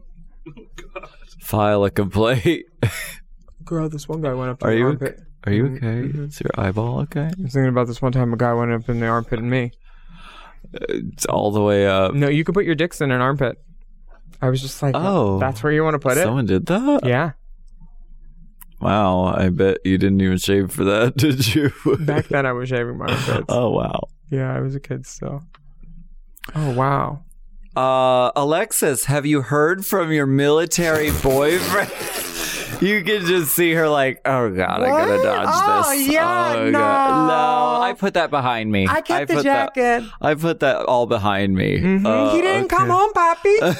File a complaint. Girl, this one guy went up to Are the you armpit. Are you okay? Is your eyeball okay? I was thinking about this one time a guy went up in the armpit and me. It's all the way up. No, you could put your dicks in an armpit. I was just like, Oh. that's where you want to put it? Someone did that? Yeah. Wow, I bet you didn't even shave for that, did you? Back then I was shaving my armpits. Oh, wow. Yeah, I was a kid still. Oh, wow. Alexis, have you heard from your military boyfriend? You can just see her like, oh God, I gotta dodge Oh, this. yeah, God. no. No, I put that behind me. I kept the put that- jacket. I put that all behind me. He didn't come home, Papi.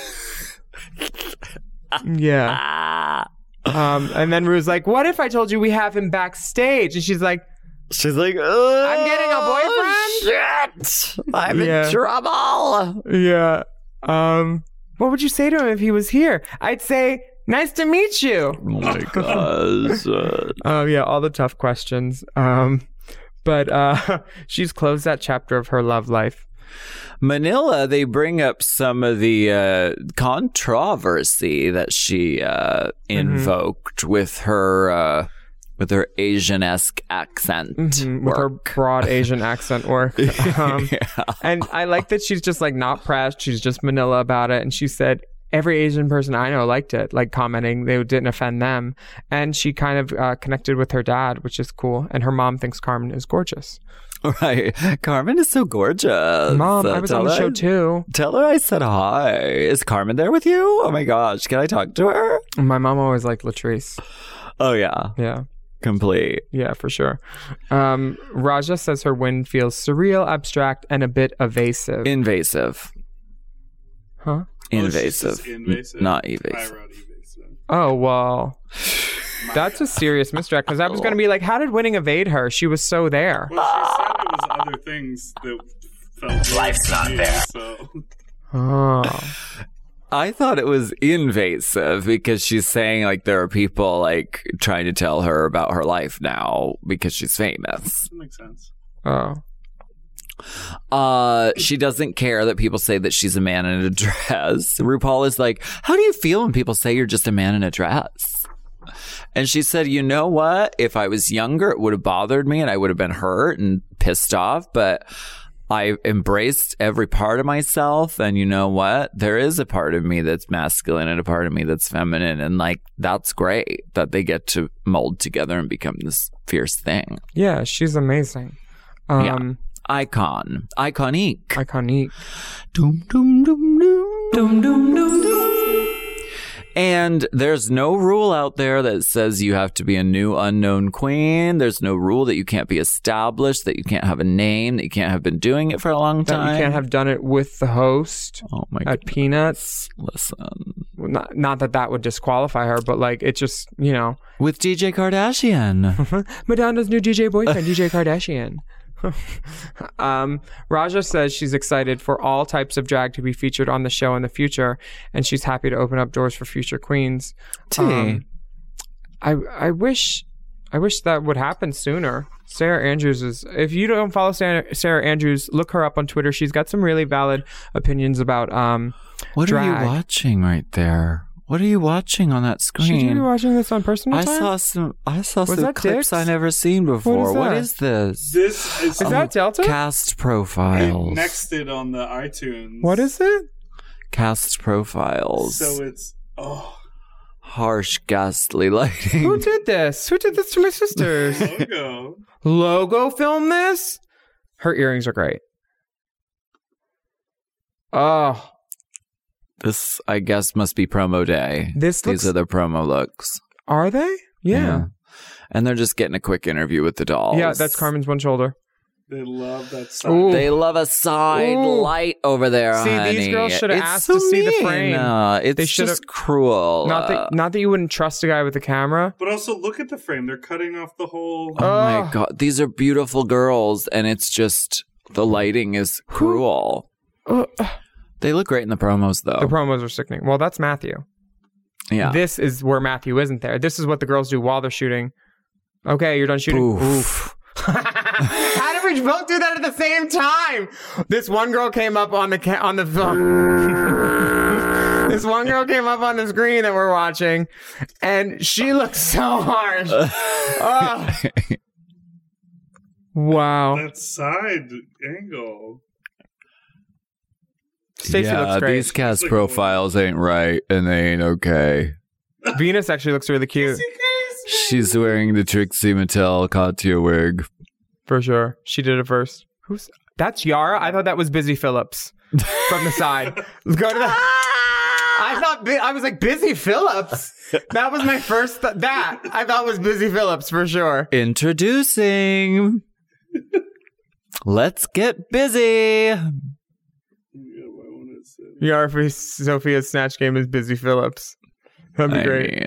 Yeah. Ah. And then Rue's like, what if I told you we have him backstage? And she's like, She's like, I'm getting a boyfriend? Shit. I'm Yeah. in trouble. yeah. What would you say to him if he was here? I'd say, nice to meet you. Oh my gosh. Oh, yeah, all the tough questions. But she's closed that chapter of her love life. Manila, they bring up some of the controversy that she invoked with her Asian-esque accent. With her broad Asian accent work. And I like that she's just like not pressed. She's just Manila about it. And she said, every Asian person I know liked it, like commenting. They didn't offend them. And she kind of connected with her dad, which is cool. And her mom thinks Carmen is gorgeous. Right. Carmen is so gorgeous. Mom, I was on the show too. Tell her I said hi. Is Carmen there with you? Oh my gosh. Can I talk to her? My mom always liked Latrice. Oh yeah. Yeah. Complete. Yeah, for sure. Raja says her win feels surreal, abstract, and a bit evasive. Invasive. Huh? Invasive. Invasive. Not I evasive. wrote evasive. Oh, well. That's a serious misdirect because I was going to be like, how did winning evade her? She was so there. Well, she said it was other things that felt life's not there. So Oh. I thought it was invasive because she's saying like there are people like trying to tell her about her life now because she's famous. that makes sense. Oh. She doesn't care that people say that she's a man in a dress. RuPaul is like, how do you feel when people say you're just a man in a dress? And she said, you know what? If I was younger, it would have bothered me and I would have been hurt and pissed off, but I embraced every part of myself. And you know what? There is a part of me that's masculine and a part of me that's feminine. And like, that's great that they get to mold together and become this fierce thing. Yeah, she's amazing. Icon. Iconique. Iconique. Doom, doom, doom, doom. Doom, doom, doom, doom. And there's no rule out there that says you have to be a new unknown queen. There's no rule that you can't be established, that you can't have a name, that you can't have been doing it for a long time. That you can't have done it with the host Oh my at goodness. Peanuts. Listen. not that would disqualify her, but like it just, you know. With DJ Kardashian. Madonna's new DJ boyfriend, DJ Kardashian. Raja says she's excited for all types of drag to be featured on the show in the future, and she's happy to open up doors for future queens. I wish that would happen sooner. Sarah Andrews is, if you don't follow Sarah Andrews, look her up on Twitter. She's got some really valid opinions about what drag. are you watching right there? What are you watching on that screen? Should you be watching this on personal time? I saw some clips Dicks? I never seen before. What is this? This is that Delta? Cast profiles. Next it on the iTunes. What is it? Cast profiles. So it's harsh, ghastly lighting. Who did this? Who did this to my sisters? Logo filmed this? Her earrings are great. Oh. This, I guess, must be promo day. These are the promo looks. Are they? Yeah. And they're just getting a quick interview with the dolls. Yeah, that's Carmen's one shoulder. They love that side. Ooh. They love a side light over there, See, honey. these girls should have asked to see the frame. It's just cruel. Not that you wouldn't trust a guy with a camera. But also, look at the frame. They're cutting off the whole... Oh my God. These are beautiful girls, and it's just... The lighting is cruel. They look great in the promos, though. The promos are sickening. Well, that's Matthew. Yeah. This is where Matthew isn't there. This is what the girls do while they're shooting. Okay, you're done shooting. Oof. How did we both do that at the same time? This one girl came up on the This one girl came up on the screen that we're watching, and she looks so harsh. Wow. That side angle. Stacey looks great. These cast profiles ain't right, and they ain't okay. Venus actually looks really cute. She's wearing the Trixie Mattel Katya wig. For sure. She did it first. That's Yara? I thought that was Busy Phillips from the side. Let's go to the... I was like, Busy Phillips? That was my first... I thought was Busy Phillips for sure. Introducing... Let's get busy. Yara for Sophia's Snatch Game is Busy Phillips. That'd be great.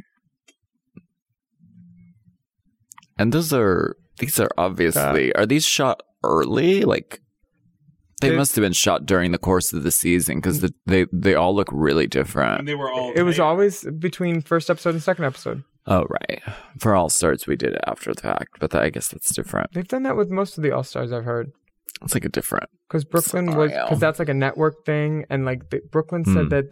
And these are obviously, are these shot early? Like, they must have been shot during the course of the season because they all look really different. And they were all... It was always between first episode and second episode. Oh, right. For All Stars, we did it after the fact, but I guess that's different. They've done that with most of the All Stars I've heard. It's like a different... Because Brooklyn was... Because that's like a network thing, and like Brooklyn said that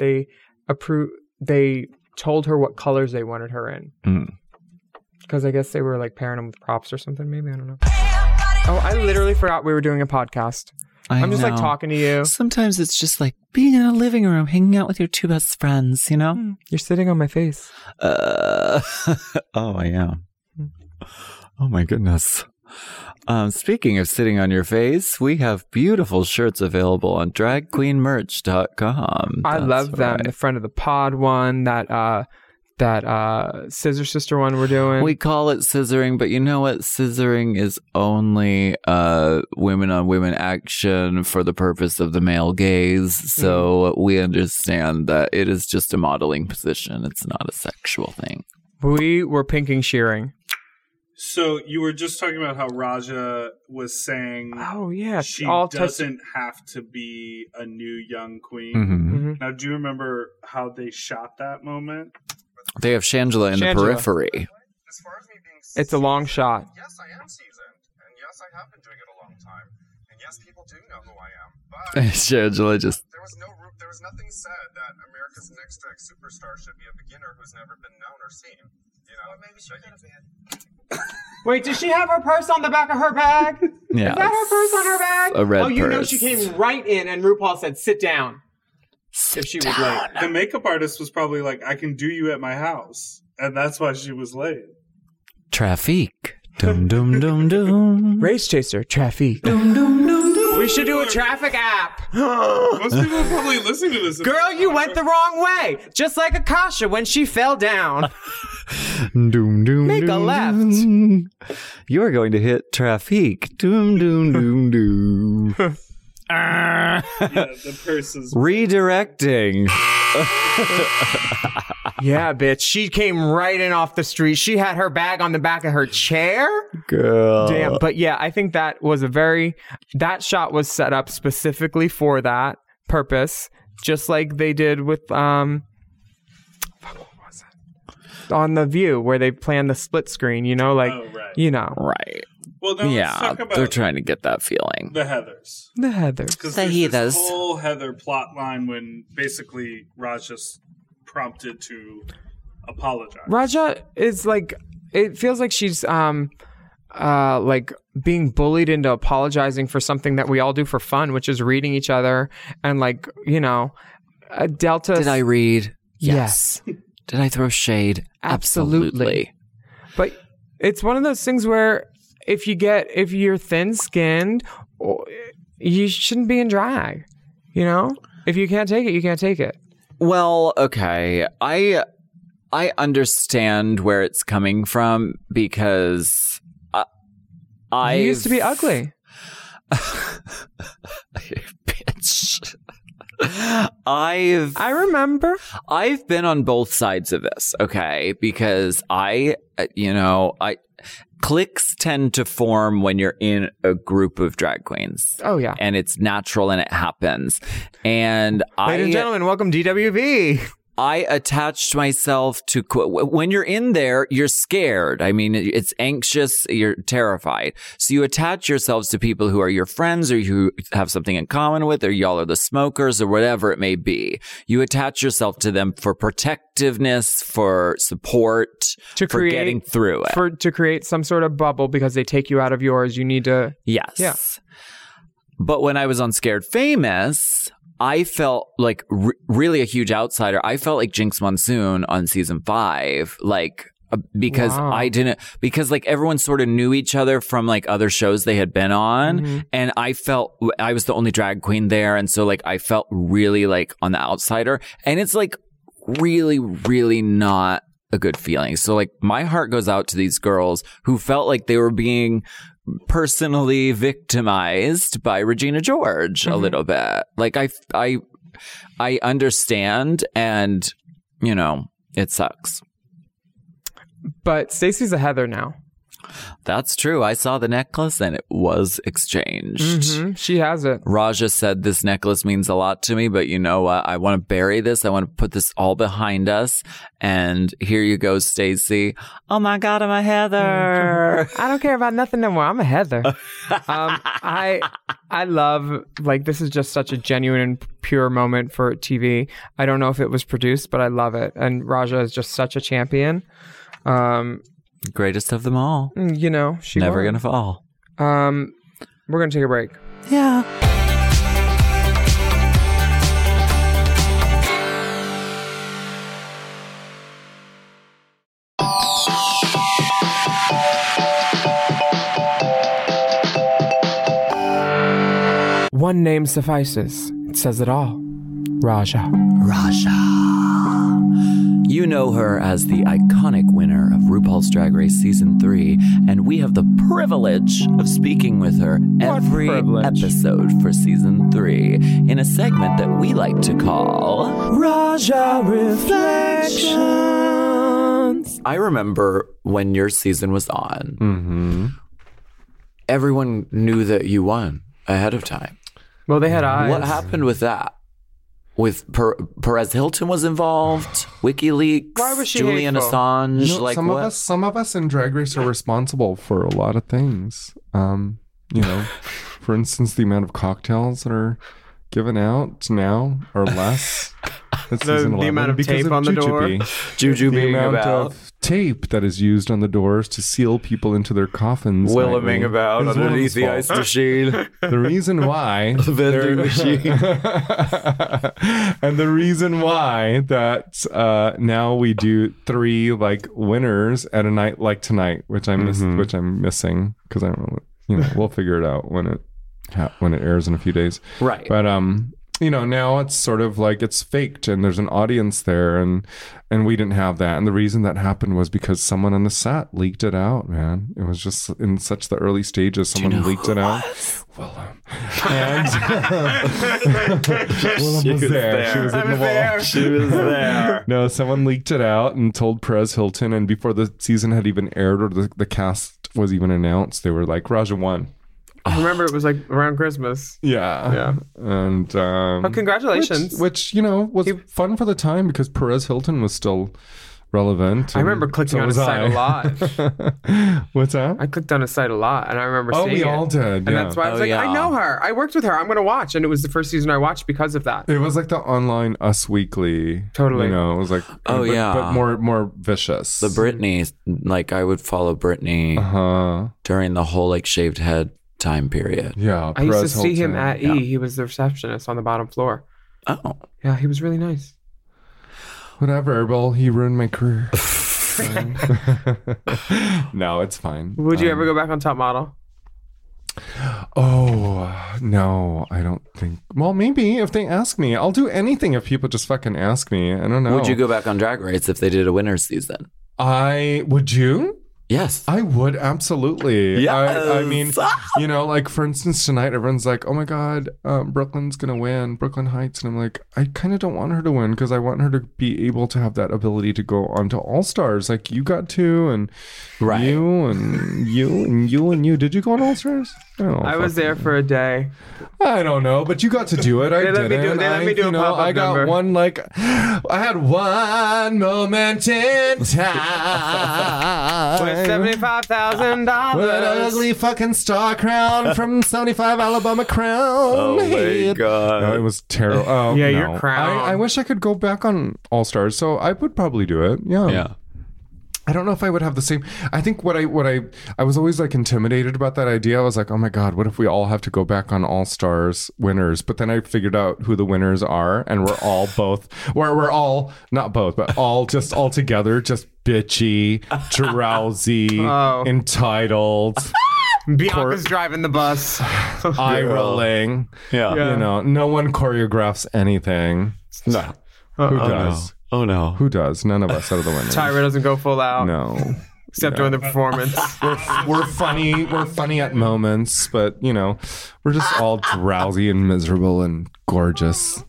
they told her what colors they wanted her in. Because I guess they were like pairing them with props or something, maybe. I don't know. Oh, I literally forgot we were doing a podcast. I'm just like talking to you. Sometimes it's just like being in a living room, hanging out with your two best friends, you know? You're sitting on my face. Oh, I am. Oh, my goodness. Speaking of sitting on your face, we have beautiful shirts available on dragqueenmerch.com. I love them. The friend of the pod one, that Scissor Sister one we're doing. We call it scissoring, but you know what? Scissoring is only women on women action for the purpose of the male gaze. So we understand that it is just a modeling position. It's not a sexual thing. We were pinking shearing. So you were just talking about how Raja was saying, she doesn't have to be a new young queen. Now, do you remember how they shot that moment? They have Shangela in the periphery. As far as me being it's a long shot. Yes, I am seasoned, and yes, I have been doing it a long time, and yes, people do know who I am. But Shangela just... There was nothing said that America's Next Drag Superstar should be a beginner who's never been known or seen. You know, maybe she could have been. Wait, does she have her purse on the back of her bag? Yeah. Is that her purse on her bag? A red purse. You know she came right in and RuPaul said, sit down. If she was late. The makeup artist was probably like, I can do you at my house. And that's why she was late. Traffic. Dum dum dum dum. Race Chaser. Traffic. Dum dum dum dum. We should do a traffic app. Most people are probably listening to this. Girl, you went the wrong way. Just like Akasha when she fell down. Doom doom. Make a left. You are going to hit traffic. Doom doom doom doom. Yeah, the purse is Redirecting. Yeah, bitch. She came right in off the street. She had her bag on the back of her chair. Girl. Damn. But yeah, I think that was that shot was set up specifically for that purpose, just like they did with, what was it? On The View, where they planned the split screen, you know, like, you know. Right. Well, now let's talk about they're trying to get that feeling. The Heathers. The Because there's Heathers. this whole Heather plot line when basically Raja's prompted to apologize. Raja is like, it feels like she's like being bullied into apologizing for something that we all do for fun, which is reading each other and like, you know, Delta. Did I read? Yes. Did I throw shade? Absolutely. But it's one of those things where if you're thin-skinned, you shouldn't be in drag, you know? If you can't take it, you can't take it. Well, okay. I understand where it's coming from because I used to be ugly. Bitch. I remember. I've been on both sides of this, okay? Because cliques tend to form when you're in a group of drag queens. Oh, yeah. And it's natural and it happens. And Ladies and gentlemen, welcome DWV. I attached myself to, when you're in there, you're scared. I mean, it's anxious. You're terrified. So you attach yourselves to people who are your friends or you have something in common with, or y'all are the smokers or whatever it may be. You attach yourself to them for protectiveness, for support, for getting through it. To create some sort of bubble because they take you out of yours. You need to. Yes. Yeah. But when I was on Scared Famous, I felt like really a huge outsider. I felt like Jinx Monsoon on season 5, because because like everyone sort of knew each other from like other shows they had been on. Mm-hmm. And I felt I was the only drag queen there. And so like I felt really like on the outsider, and it's like really, really not a good feeling. So like my heart goes out to these girls who felt like they were being personally victimized by Regina George a little bit. Like I understand, and you know, it sucks. But Stacey's a Heather now. That's true. I saw the necklace and it was exchanged. Mm-hmm. She has it. Raja said this necklace means a lot to me, but you know what? I want to bury this. I want to put this all behind us. And here you go, Stacey. Oh my God, I'm a Heather. I don't care about nothing no more. I'm a Heather. I love, like, this is just such a genuine and pure moment for TV. I don't know if it was produced, but I love it. And Raja is just such a champion. Greatest of them all. You know, she never gonna fall. We're gonna take a break. Yeah. One name suffices. It says it all. Raja. You know her as the iconic winner of RuPaul's Drag Race Season 3, and we have the privilege of speaking with her every episode for Season 3 in a segment that we like to call Raja Reflections. I remember when your season was on, everyone knew that you won ahead of time. Well, they had eyes. What happened with that? With Perez Hilton was involved, WikiLeaks, why was she Julian hateful? Assange. You know, some of us in Drag Race are responsible for a lot of things. You know, for instance, the amount of cocktails that are given out now or less. That's the amount of tape on the door. Juju being amount about. Of tape that is used on the doors to seal people into their coffins. Willowing about underneath the ice machine. The reason why. The vending machine. And the reason why that now we do 3 like winners at a night like tonight, which I'm missing because I don't know. You know, we'll figure it out when it airs in a few days. Right. But now it's sort of like it's faked and there's an audience there, and we didn't have that. And the reason that happened was because someone on the set leaked it out, man. It was just in such the early stages, someone leaked it out. Willem. And Willem was there. She was in the wall. She was there. No, someone leaked it out and told Perez Hilton, and before the season had even aired or the cast was even announced, they were like, Raja won. I remember it was like around Christmas. Yeah. And congratulations. Which was fun for the time because Perez Hilton was still relevant. I remember clicking on his site a lot. What's that? I clicked on his site a lot, and I remember seeing it. Oh, we all did. And that's why I was I know her. I worked with her. I'm going to watch. And it was the first season I watched because of that. It was like the online Us Weekly. Totally. It was like, but more vicious. The Britney, like I would follow Britney during the whole like shaved head time period. Yeah. I used to see him at E. He was the receptionist on the bottom floor. Oh. Yeah, he was really nice. Whatever. Well, he ruined my career. No, it's fine. Would you ever go back on Top Model? Oh, no, I don't think. Well, maybe if they ask me. I'll do anything if people just fucking ask me. I don't know. Would you go back on Drag Race if they did a winner's season? Would you? Yes. I would, absolutely. Yes. I mean, like for instance, tonight everyone's like, oh my God, Brooklyn's going to win, Brooklyn Heights. And I'm like, I kind of don't want her to win because I want her to be able to have that ability to go on to All Stars. Like you got to, and you and you and you and you. Did you go on All Stars? I was there for a day. I don't know, but you got to do it. I didn't. They let me do a pop-up I got number. one, I had one moment in time. With $75,000. With an ugly fucking star crown from 75 Alabama Crown. Oh my God. No, it was terrible. Oh, Yeah, no. your crown. I wish I could go back on All Stars, so I would probably do it. Yeah. I don't know if I would have the same. I think what I was always like intimidated about that idea. I was like, oh my God, what if we all have to go back on All Stars winners? But then I figured out who the winners are, and we're all we're all not both, but all just all together, just bitchy, drowsy, entitled. Bianca's driving the bus. Eye rolling. Yeah. No one choreographs anything. No. Who does? Oh no. Who does? None of us out of the winners. Tyra doesn't go full out. No. Except during the performance. We're funny. We're funny at moments, but we're just all drowsy and miserable and gorgeous.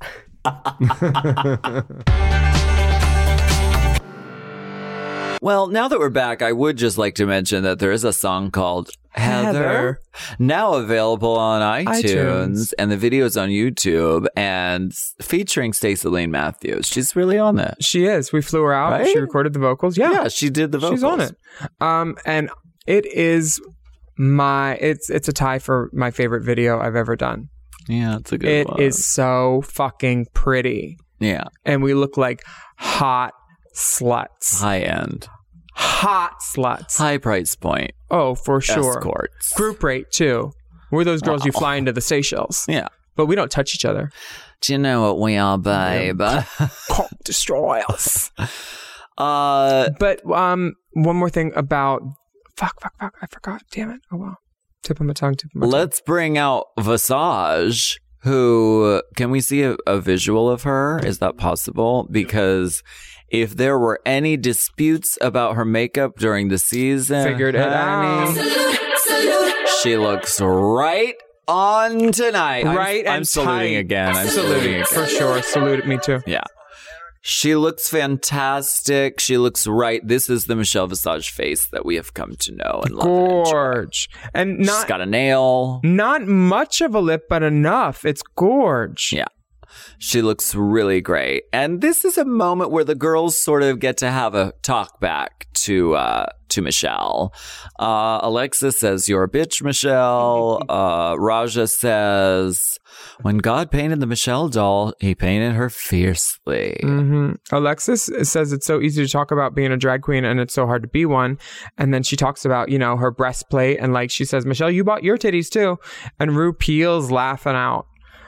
Well, now that we're back, I would just like to mention that there is a song called Heather, now available on iTunes, and the video's on YouTube, and featuring Stacey Lane Matthews. She's really on that. She is. We flew her out. Right? She recorded the vocals. Yeah, she did the vocals. She's on it. And it is it's a tie for my favorite video I've ever done. Yeah, it's a good one. It is so fucking pretty. Yeah. And we look like hot sluts. High end. Hot sluts. High price point. Oh, for sure. Escorts. Group rate, too. We're those girls you fly into the Seychelles. Yeah. But we don't touch each other. Do you know what we are, babe? Cock destroy us. But one more thing about... Fuck. I forgot. Damn it. Oh, well. Tip of my tongue. Let's bring out Visage, who... Can we see a visual of her? Is that possible? Because... If there were any disputes about her makeup during the season, figured it out. She looks right on tonight. Right, I'm saluting again. I'm saluting again. For sure. Salute me too. Yeah. She looks fantastic. She looks right. This is the Michelle Visage face that we have come to know and love. Gorge. And she's got a nail. Not much of a lip, but enough. It's gorge. Yeah. She looks really great. And this is a moment where the girls sort of get to have a talk back to Michelle. Alexis says, "You're a bitch, Michelle." Raja says, "When God painted the Michelle doll, he painted her fiercely." Mm-hmm. Alexis says it's so easy to talk about being a drag queen and it's so hard to be one. And then she talks about, her breastplate. And like she says, "Michelle, you bought your titties too." And Ru Peel's laughing out.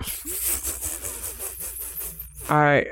I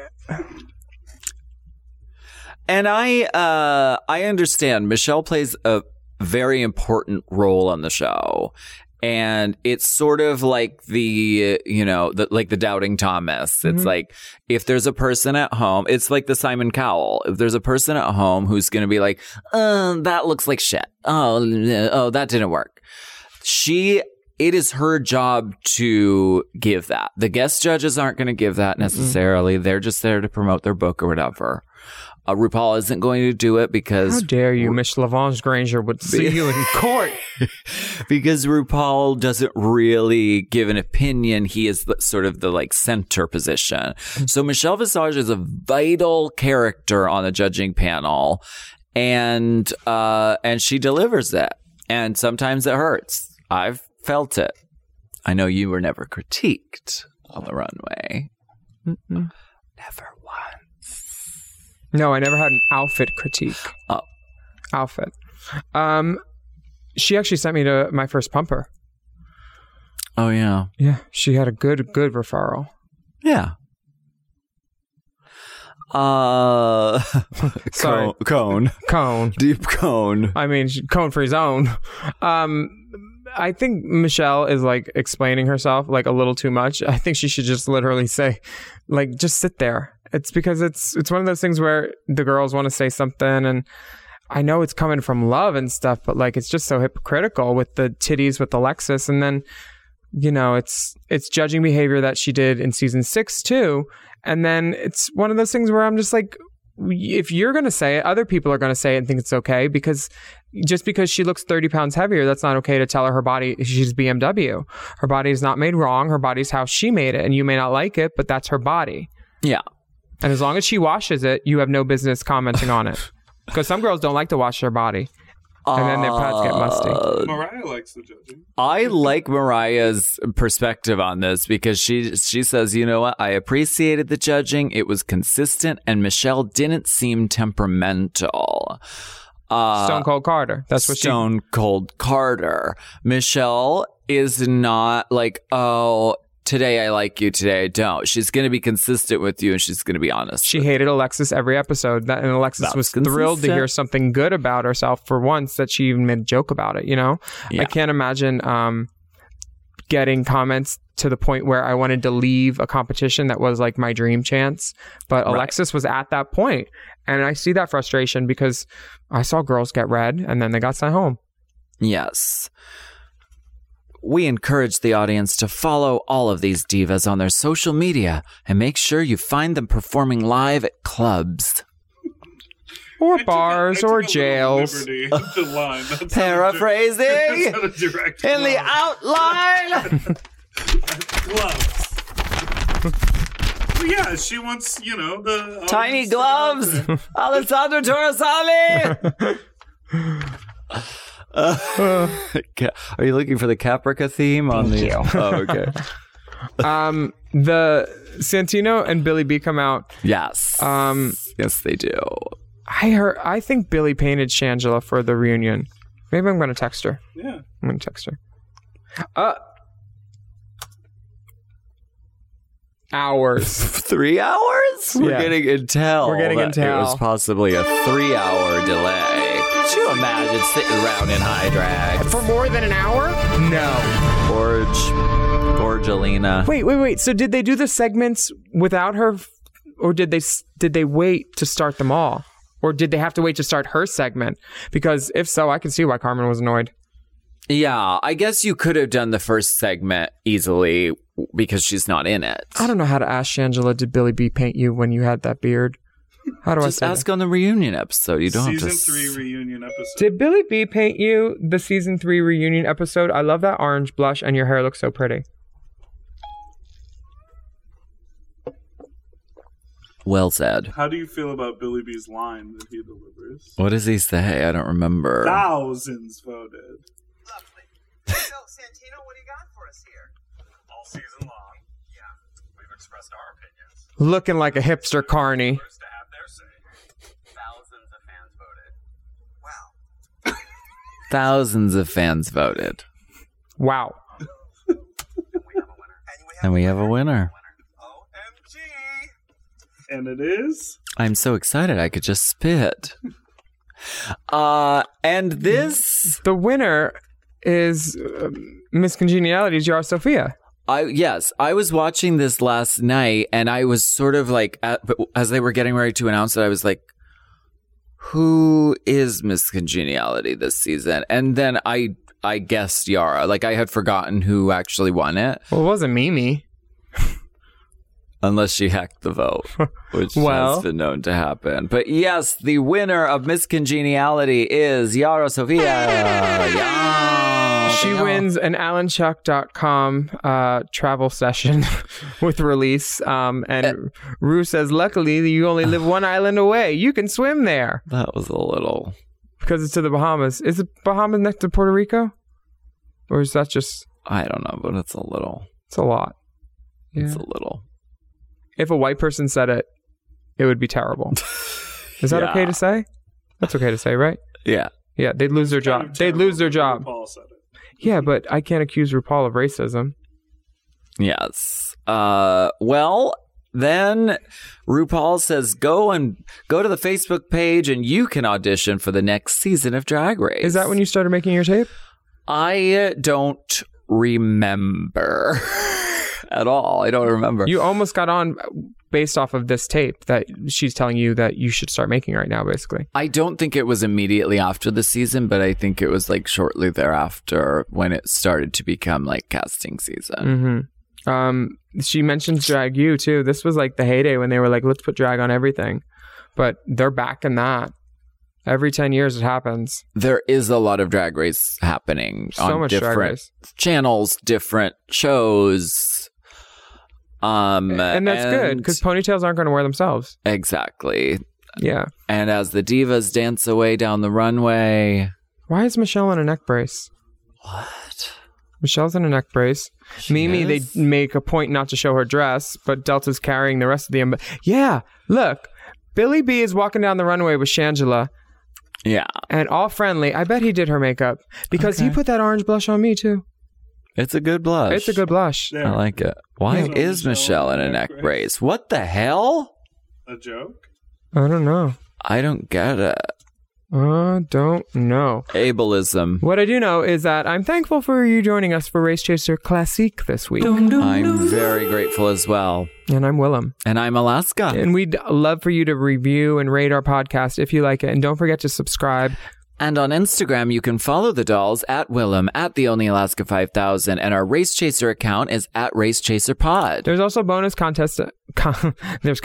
understand Michelle plays a very important role on the show. And it's sort of like the doubting Thomas. It's like, if there's a person at home, it's like the Simon Cowell. If there's a person at home who's going to be like, that looks like shit. Oh, that didn't work. It is her job to give that. The guest judges aren't going to give that necessarily. They're just there to promote their book or whatever. RuPaul isn't going to do it because... How dare you? Miss Lavange Granger would see you in court. Because RuPaul doesn't really give an opinion. He is sort of the center position. So Michelle Visage is a vital character on the judging panel, and she delivers it. And sometimes it hurts. I've felt it. I know you were never critiqued on the runway. Never once. No, I never had an outfit critique. Oh. Outfit. She actually sent me to my first pumper. Oh, yeah. Yeah, she had a good referral. Yeah. Sorry. Cone. Deep cone. I mean, cone for his own. I think Michelle is explaining herself a little too much. I think she should just literally say, just sit there. It's because it's one of those things where the girls want to say something, and I know it's coming from love and stuff, but it's just so hypocritical with the titties with Alexis, and then it's judging behavior that she did in season 6 too, and then it's one of those things where I'm just like, if you're gonna say it, other people are gonna say it and think it's okay, because just because she looks 30 pounds heavier, that's not okay to tell her body she's BMW. Her body is not made wrong. Her body's how she made it, and you may not like it, but that's her body. Yeah. And as long as she washes it, you have no business commenting on it. Because some girls don't like to wash their body. And then their pads get musty. Mariah likes the judging. I like Mariah's perspective on this because she says, you know what? I appreciated the judging. It was consistent, and Michelle didn't seem temperamental. Stone Cold Carter. That's what Stone Cold Carter. Michelle is not today I like you, today I don't. She's going to be consistent with you, and she's going to be honest. She hated Alexis every episode, and Alexis was thrilled to hear something good about herself for once, that she even made a joke about it, Yeah. I can't imagine getting comments to the point where I wanted to leave a competition that was my dream chance. But Alexis was at that point, and I see that frustration because I saw girls get red, and then they got sent home. Yes. We encourage the audience to follow all of these divas on their social media and make sure you find them performing live at clubs. Or bars or jails. Paraphrasing in the outline. Gloves. Well, yeah, she wants, the tiny gloves. Alessandro Torresani. Are you looking for the Caprica theme on the? Oh, okay. The Santino and Billy B come out. Yes. Yes, they do. I think Billy painted Shangela for the reunion. Maybe I'm going to text her. Yeah. I'm going to text her. Hours. 3 hours? We're getting intel. We're getting intel. It was possibly a 3-hour delay. Could you imagine sitting around in high drag for more than an hour? No. Gorgelina. Wait. So did they do the segments without her, or did they wait to start them all, or did they have to wait to start her segment? Because if so, I can see why Carmen was annoyed. Yeah, I guess you could have done the first segment easily because she's not in it. I don't know how to ask Shangela, did Billy B paint you when you had that beard? How do Just I say ask that? on the reunion episode. You don't Season have to... 3 reunion episode. Did Billy B paint you the season 3 reunion episode? I love that orange blush, and your hair looks so pretty. Well said. How do you feel about Billy B's line that he delivers? What does he say? I don't remember. Thousands voted. Lovely. So, Santino, what do you got for us here? All season long, yeah, we've expressed our opinions. Looking like a hipster carny. First to have their say. Thousands of fans voted. Wow. Thousands of fans voted. Wow. And we have a winner. OMG. And it is? I'm so excited I could just spit. And this... The winner is Miss Congeniality's Yara Sofia. I was watching this last night, and I was sort of like, as they were getting ready to announce it, I was like, who is Miss Congeniality this season? And then I guessed Yara. Like, I had forgotten who actually won it. Well, it wasn't Mimi. Unless she hacked the vote, which has been known to happen. But yes, the winner of Miss Congeniality is Yara Sofia. She wins an AlanChuck.com travel session with release. And Rue says, luckily, you only live one island away. You can swim there. That was a little... Because it's to the Bahamas. Is the Bahamas next to Puerto Rico? Or is that just... I don't know, but it's a little... It's a lot. Yeah. It's a little... If a white person said it, it would be terrible. Is that okay to say? That's okay to say, right? Yeah. Yeah, they'd lose their job. They'd lose their job. RuPaul said it. Yeah, but I can't accuse RuPaul of racism. Yes. Well, then RuPaul says go to the Facebook page and you can audition for the next season of Drag Race. Is that when you started making your tape? I don't remember. At all. I don't remember. You almost got on based off of this tape that she's telling you that you should start making right now, basically. I don't think it was immediately after the season, but I think it was like shortly thereafter when it started to become like casting season. She mentions Drag U too. This was like the heyday when they were like, let's put drag on everything. But they're back in that. Every 10 years it happens. There is a lot of Drag Race happening on different channels, different shows. And that's good because ponytails aren't going to wear themselves. Exactly. Yeah. And as the divas dance away down the runway. Why is Michelle in a neck brace? What? Michelle's in a neck brace. Mimi, they make a point not to show her dress, but Delta's carrying the rest of the... Yeah, look. Billy B is walking down the runway with Shangela. Yeah. And all friendly. I bet he did her makeup because he put that orange blush on me too. It's a good blush. It's a good blush. I like it. Why is Michelle in a neck brace? What the hell? A joke? I don't know. I don't get it. I don't know. Ableism. What I do know is that I'm thankful for you joining us for Race Chaser Classique this week. I'm very grateful as well. And I'm Willem. And I'm Alaska. And we'd love for you to review and rate our podcast if you like it. And don't forget to subscribe. And on Instagram, you can follow the dolls at Willem, at The Only Alaska 5000, and our Race Chaser account is at Race Chaser Pod. There's also bonus contest. There's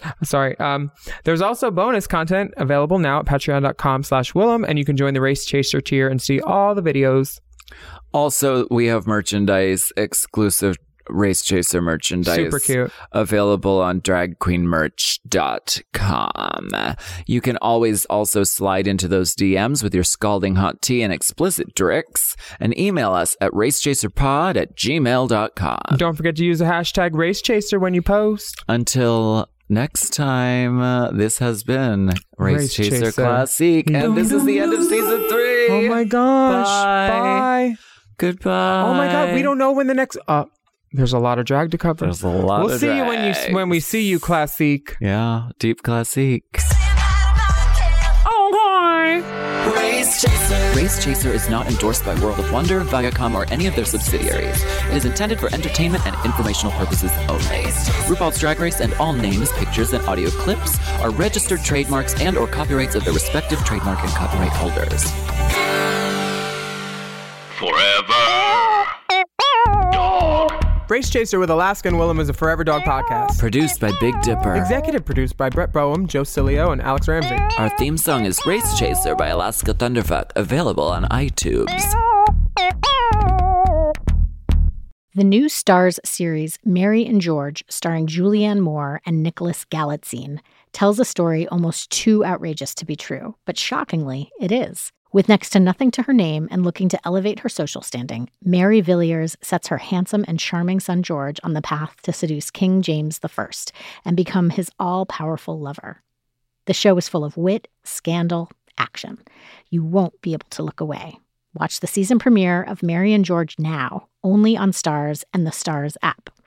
also bonus content available now at patreon.com/Willem, and you can join the Race Chaser tier and see all the videos. Also, we have merchandise, exclusive Race Chaser merchandise. Super cute. Available on dragqueenmerch.com. You can always also slide into those DMs with your scalding hot tea and explicit dricks and email us at racechaserpod@gmail.com. Don't forget to use the hashtag RaceChaser when you post. Until next time, this has been Race Chaser Classique, and this is the end of season 3. Oh my gosh. Bye. Goodbye. Oh my God. We don't know when the next... There's a lot of drag to cover. There's a lot of drag. We'll see you when we see you, Classique. Yeah, deep Classique. Oh, hi. Race Chaser. Race Chaser is not endorsed by World of Wonder, Viacom, or any of their subsidiaries. It is intended for entertainment and informational purposes only. RuPaul's Drag Race and all names, pictures, and audio clips are registered trademarks and or copyrights of their respective trademark and copyright holders. Forever Dog. Race Chaser with Alaska and Willem is a Forever Dog podcast. Produced by Big Dipper. Executive produced by Brett Boehm, Joe Cilio, and Alex Ramsey. Our theme song is Race Chaser by Alaska Thunderfuck, available on iTunes. The new Starz series, Mary and George, starring Julianne Moore and Nicholas Galitzine, tells a story almost too outrageous to be true, but shockingly, it is. With next to nothing to her name and looking to elevate her social standing, Mary Villiers sets her handsome and charming son George on the path to seduce King James I and become his all-powerful lover. The show is full of wit, scandal, action. You won't be able to look away. Watch the season premiere of Mary and George now, only on Starz and the Starz app.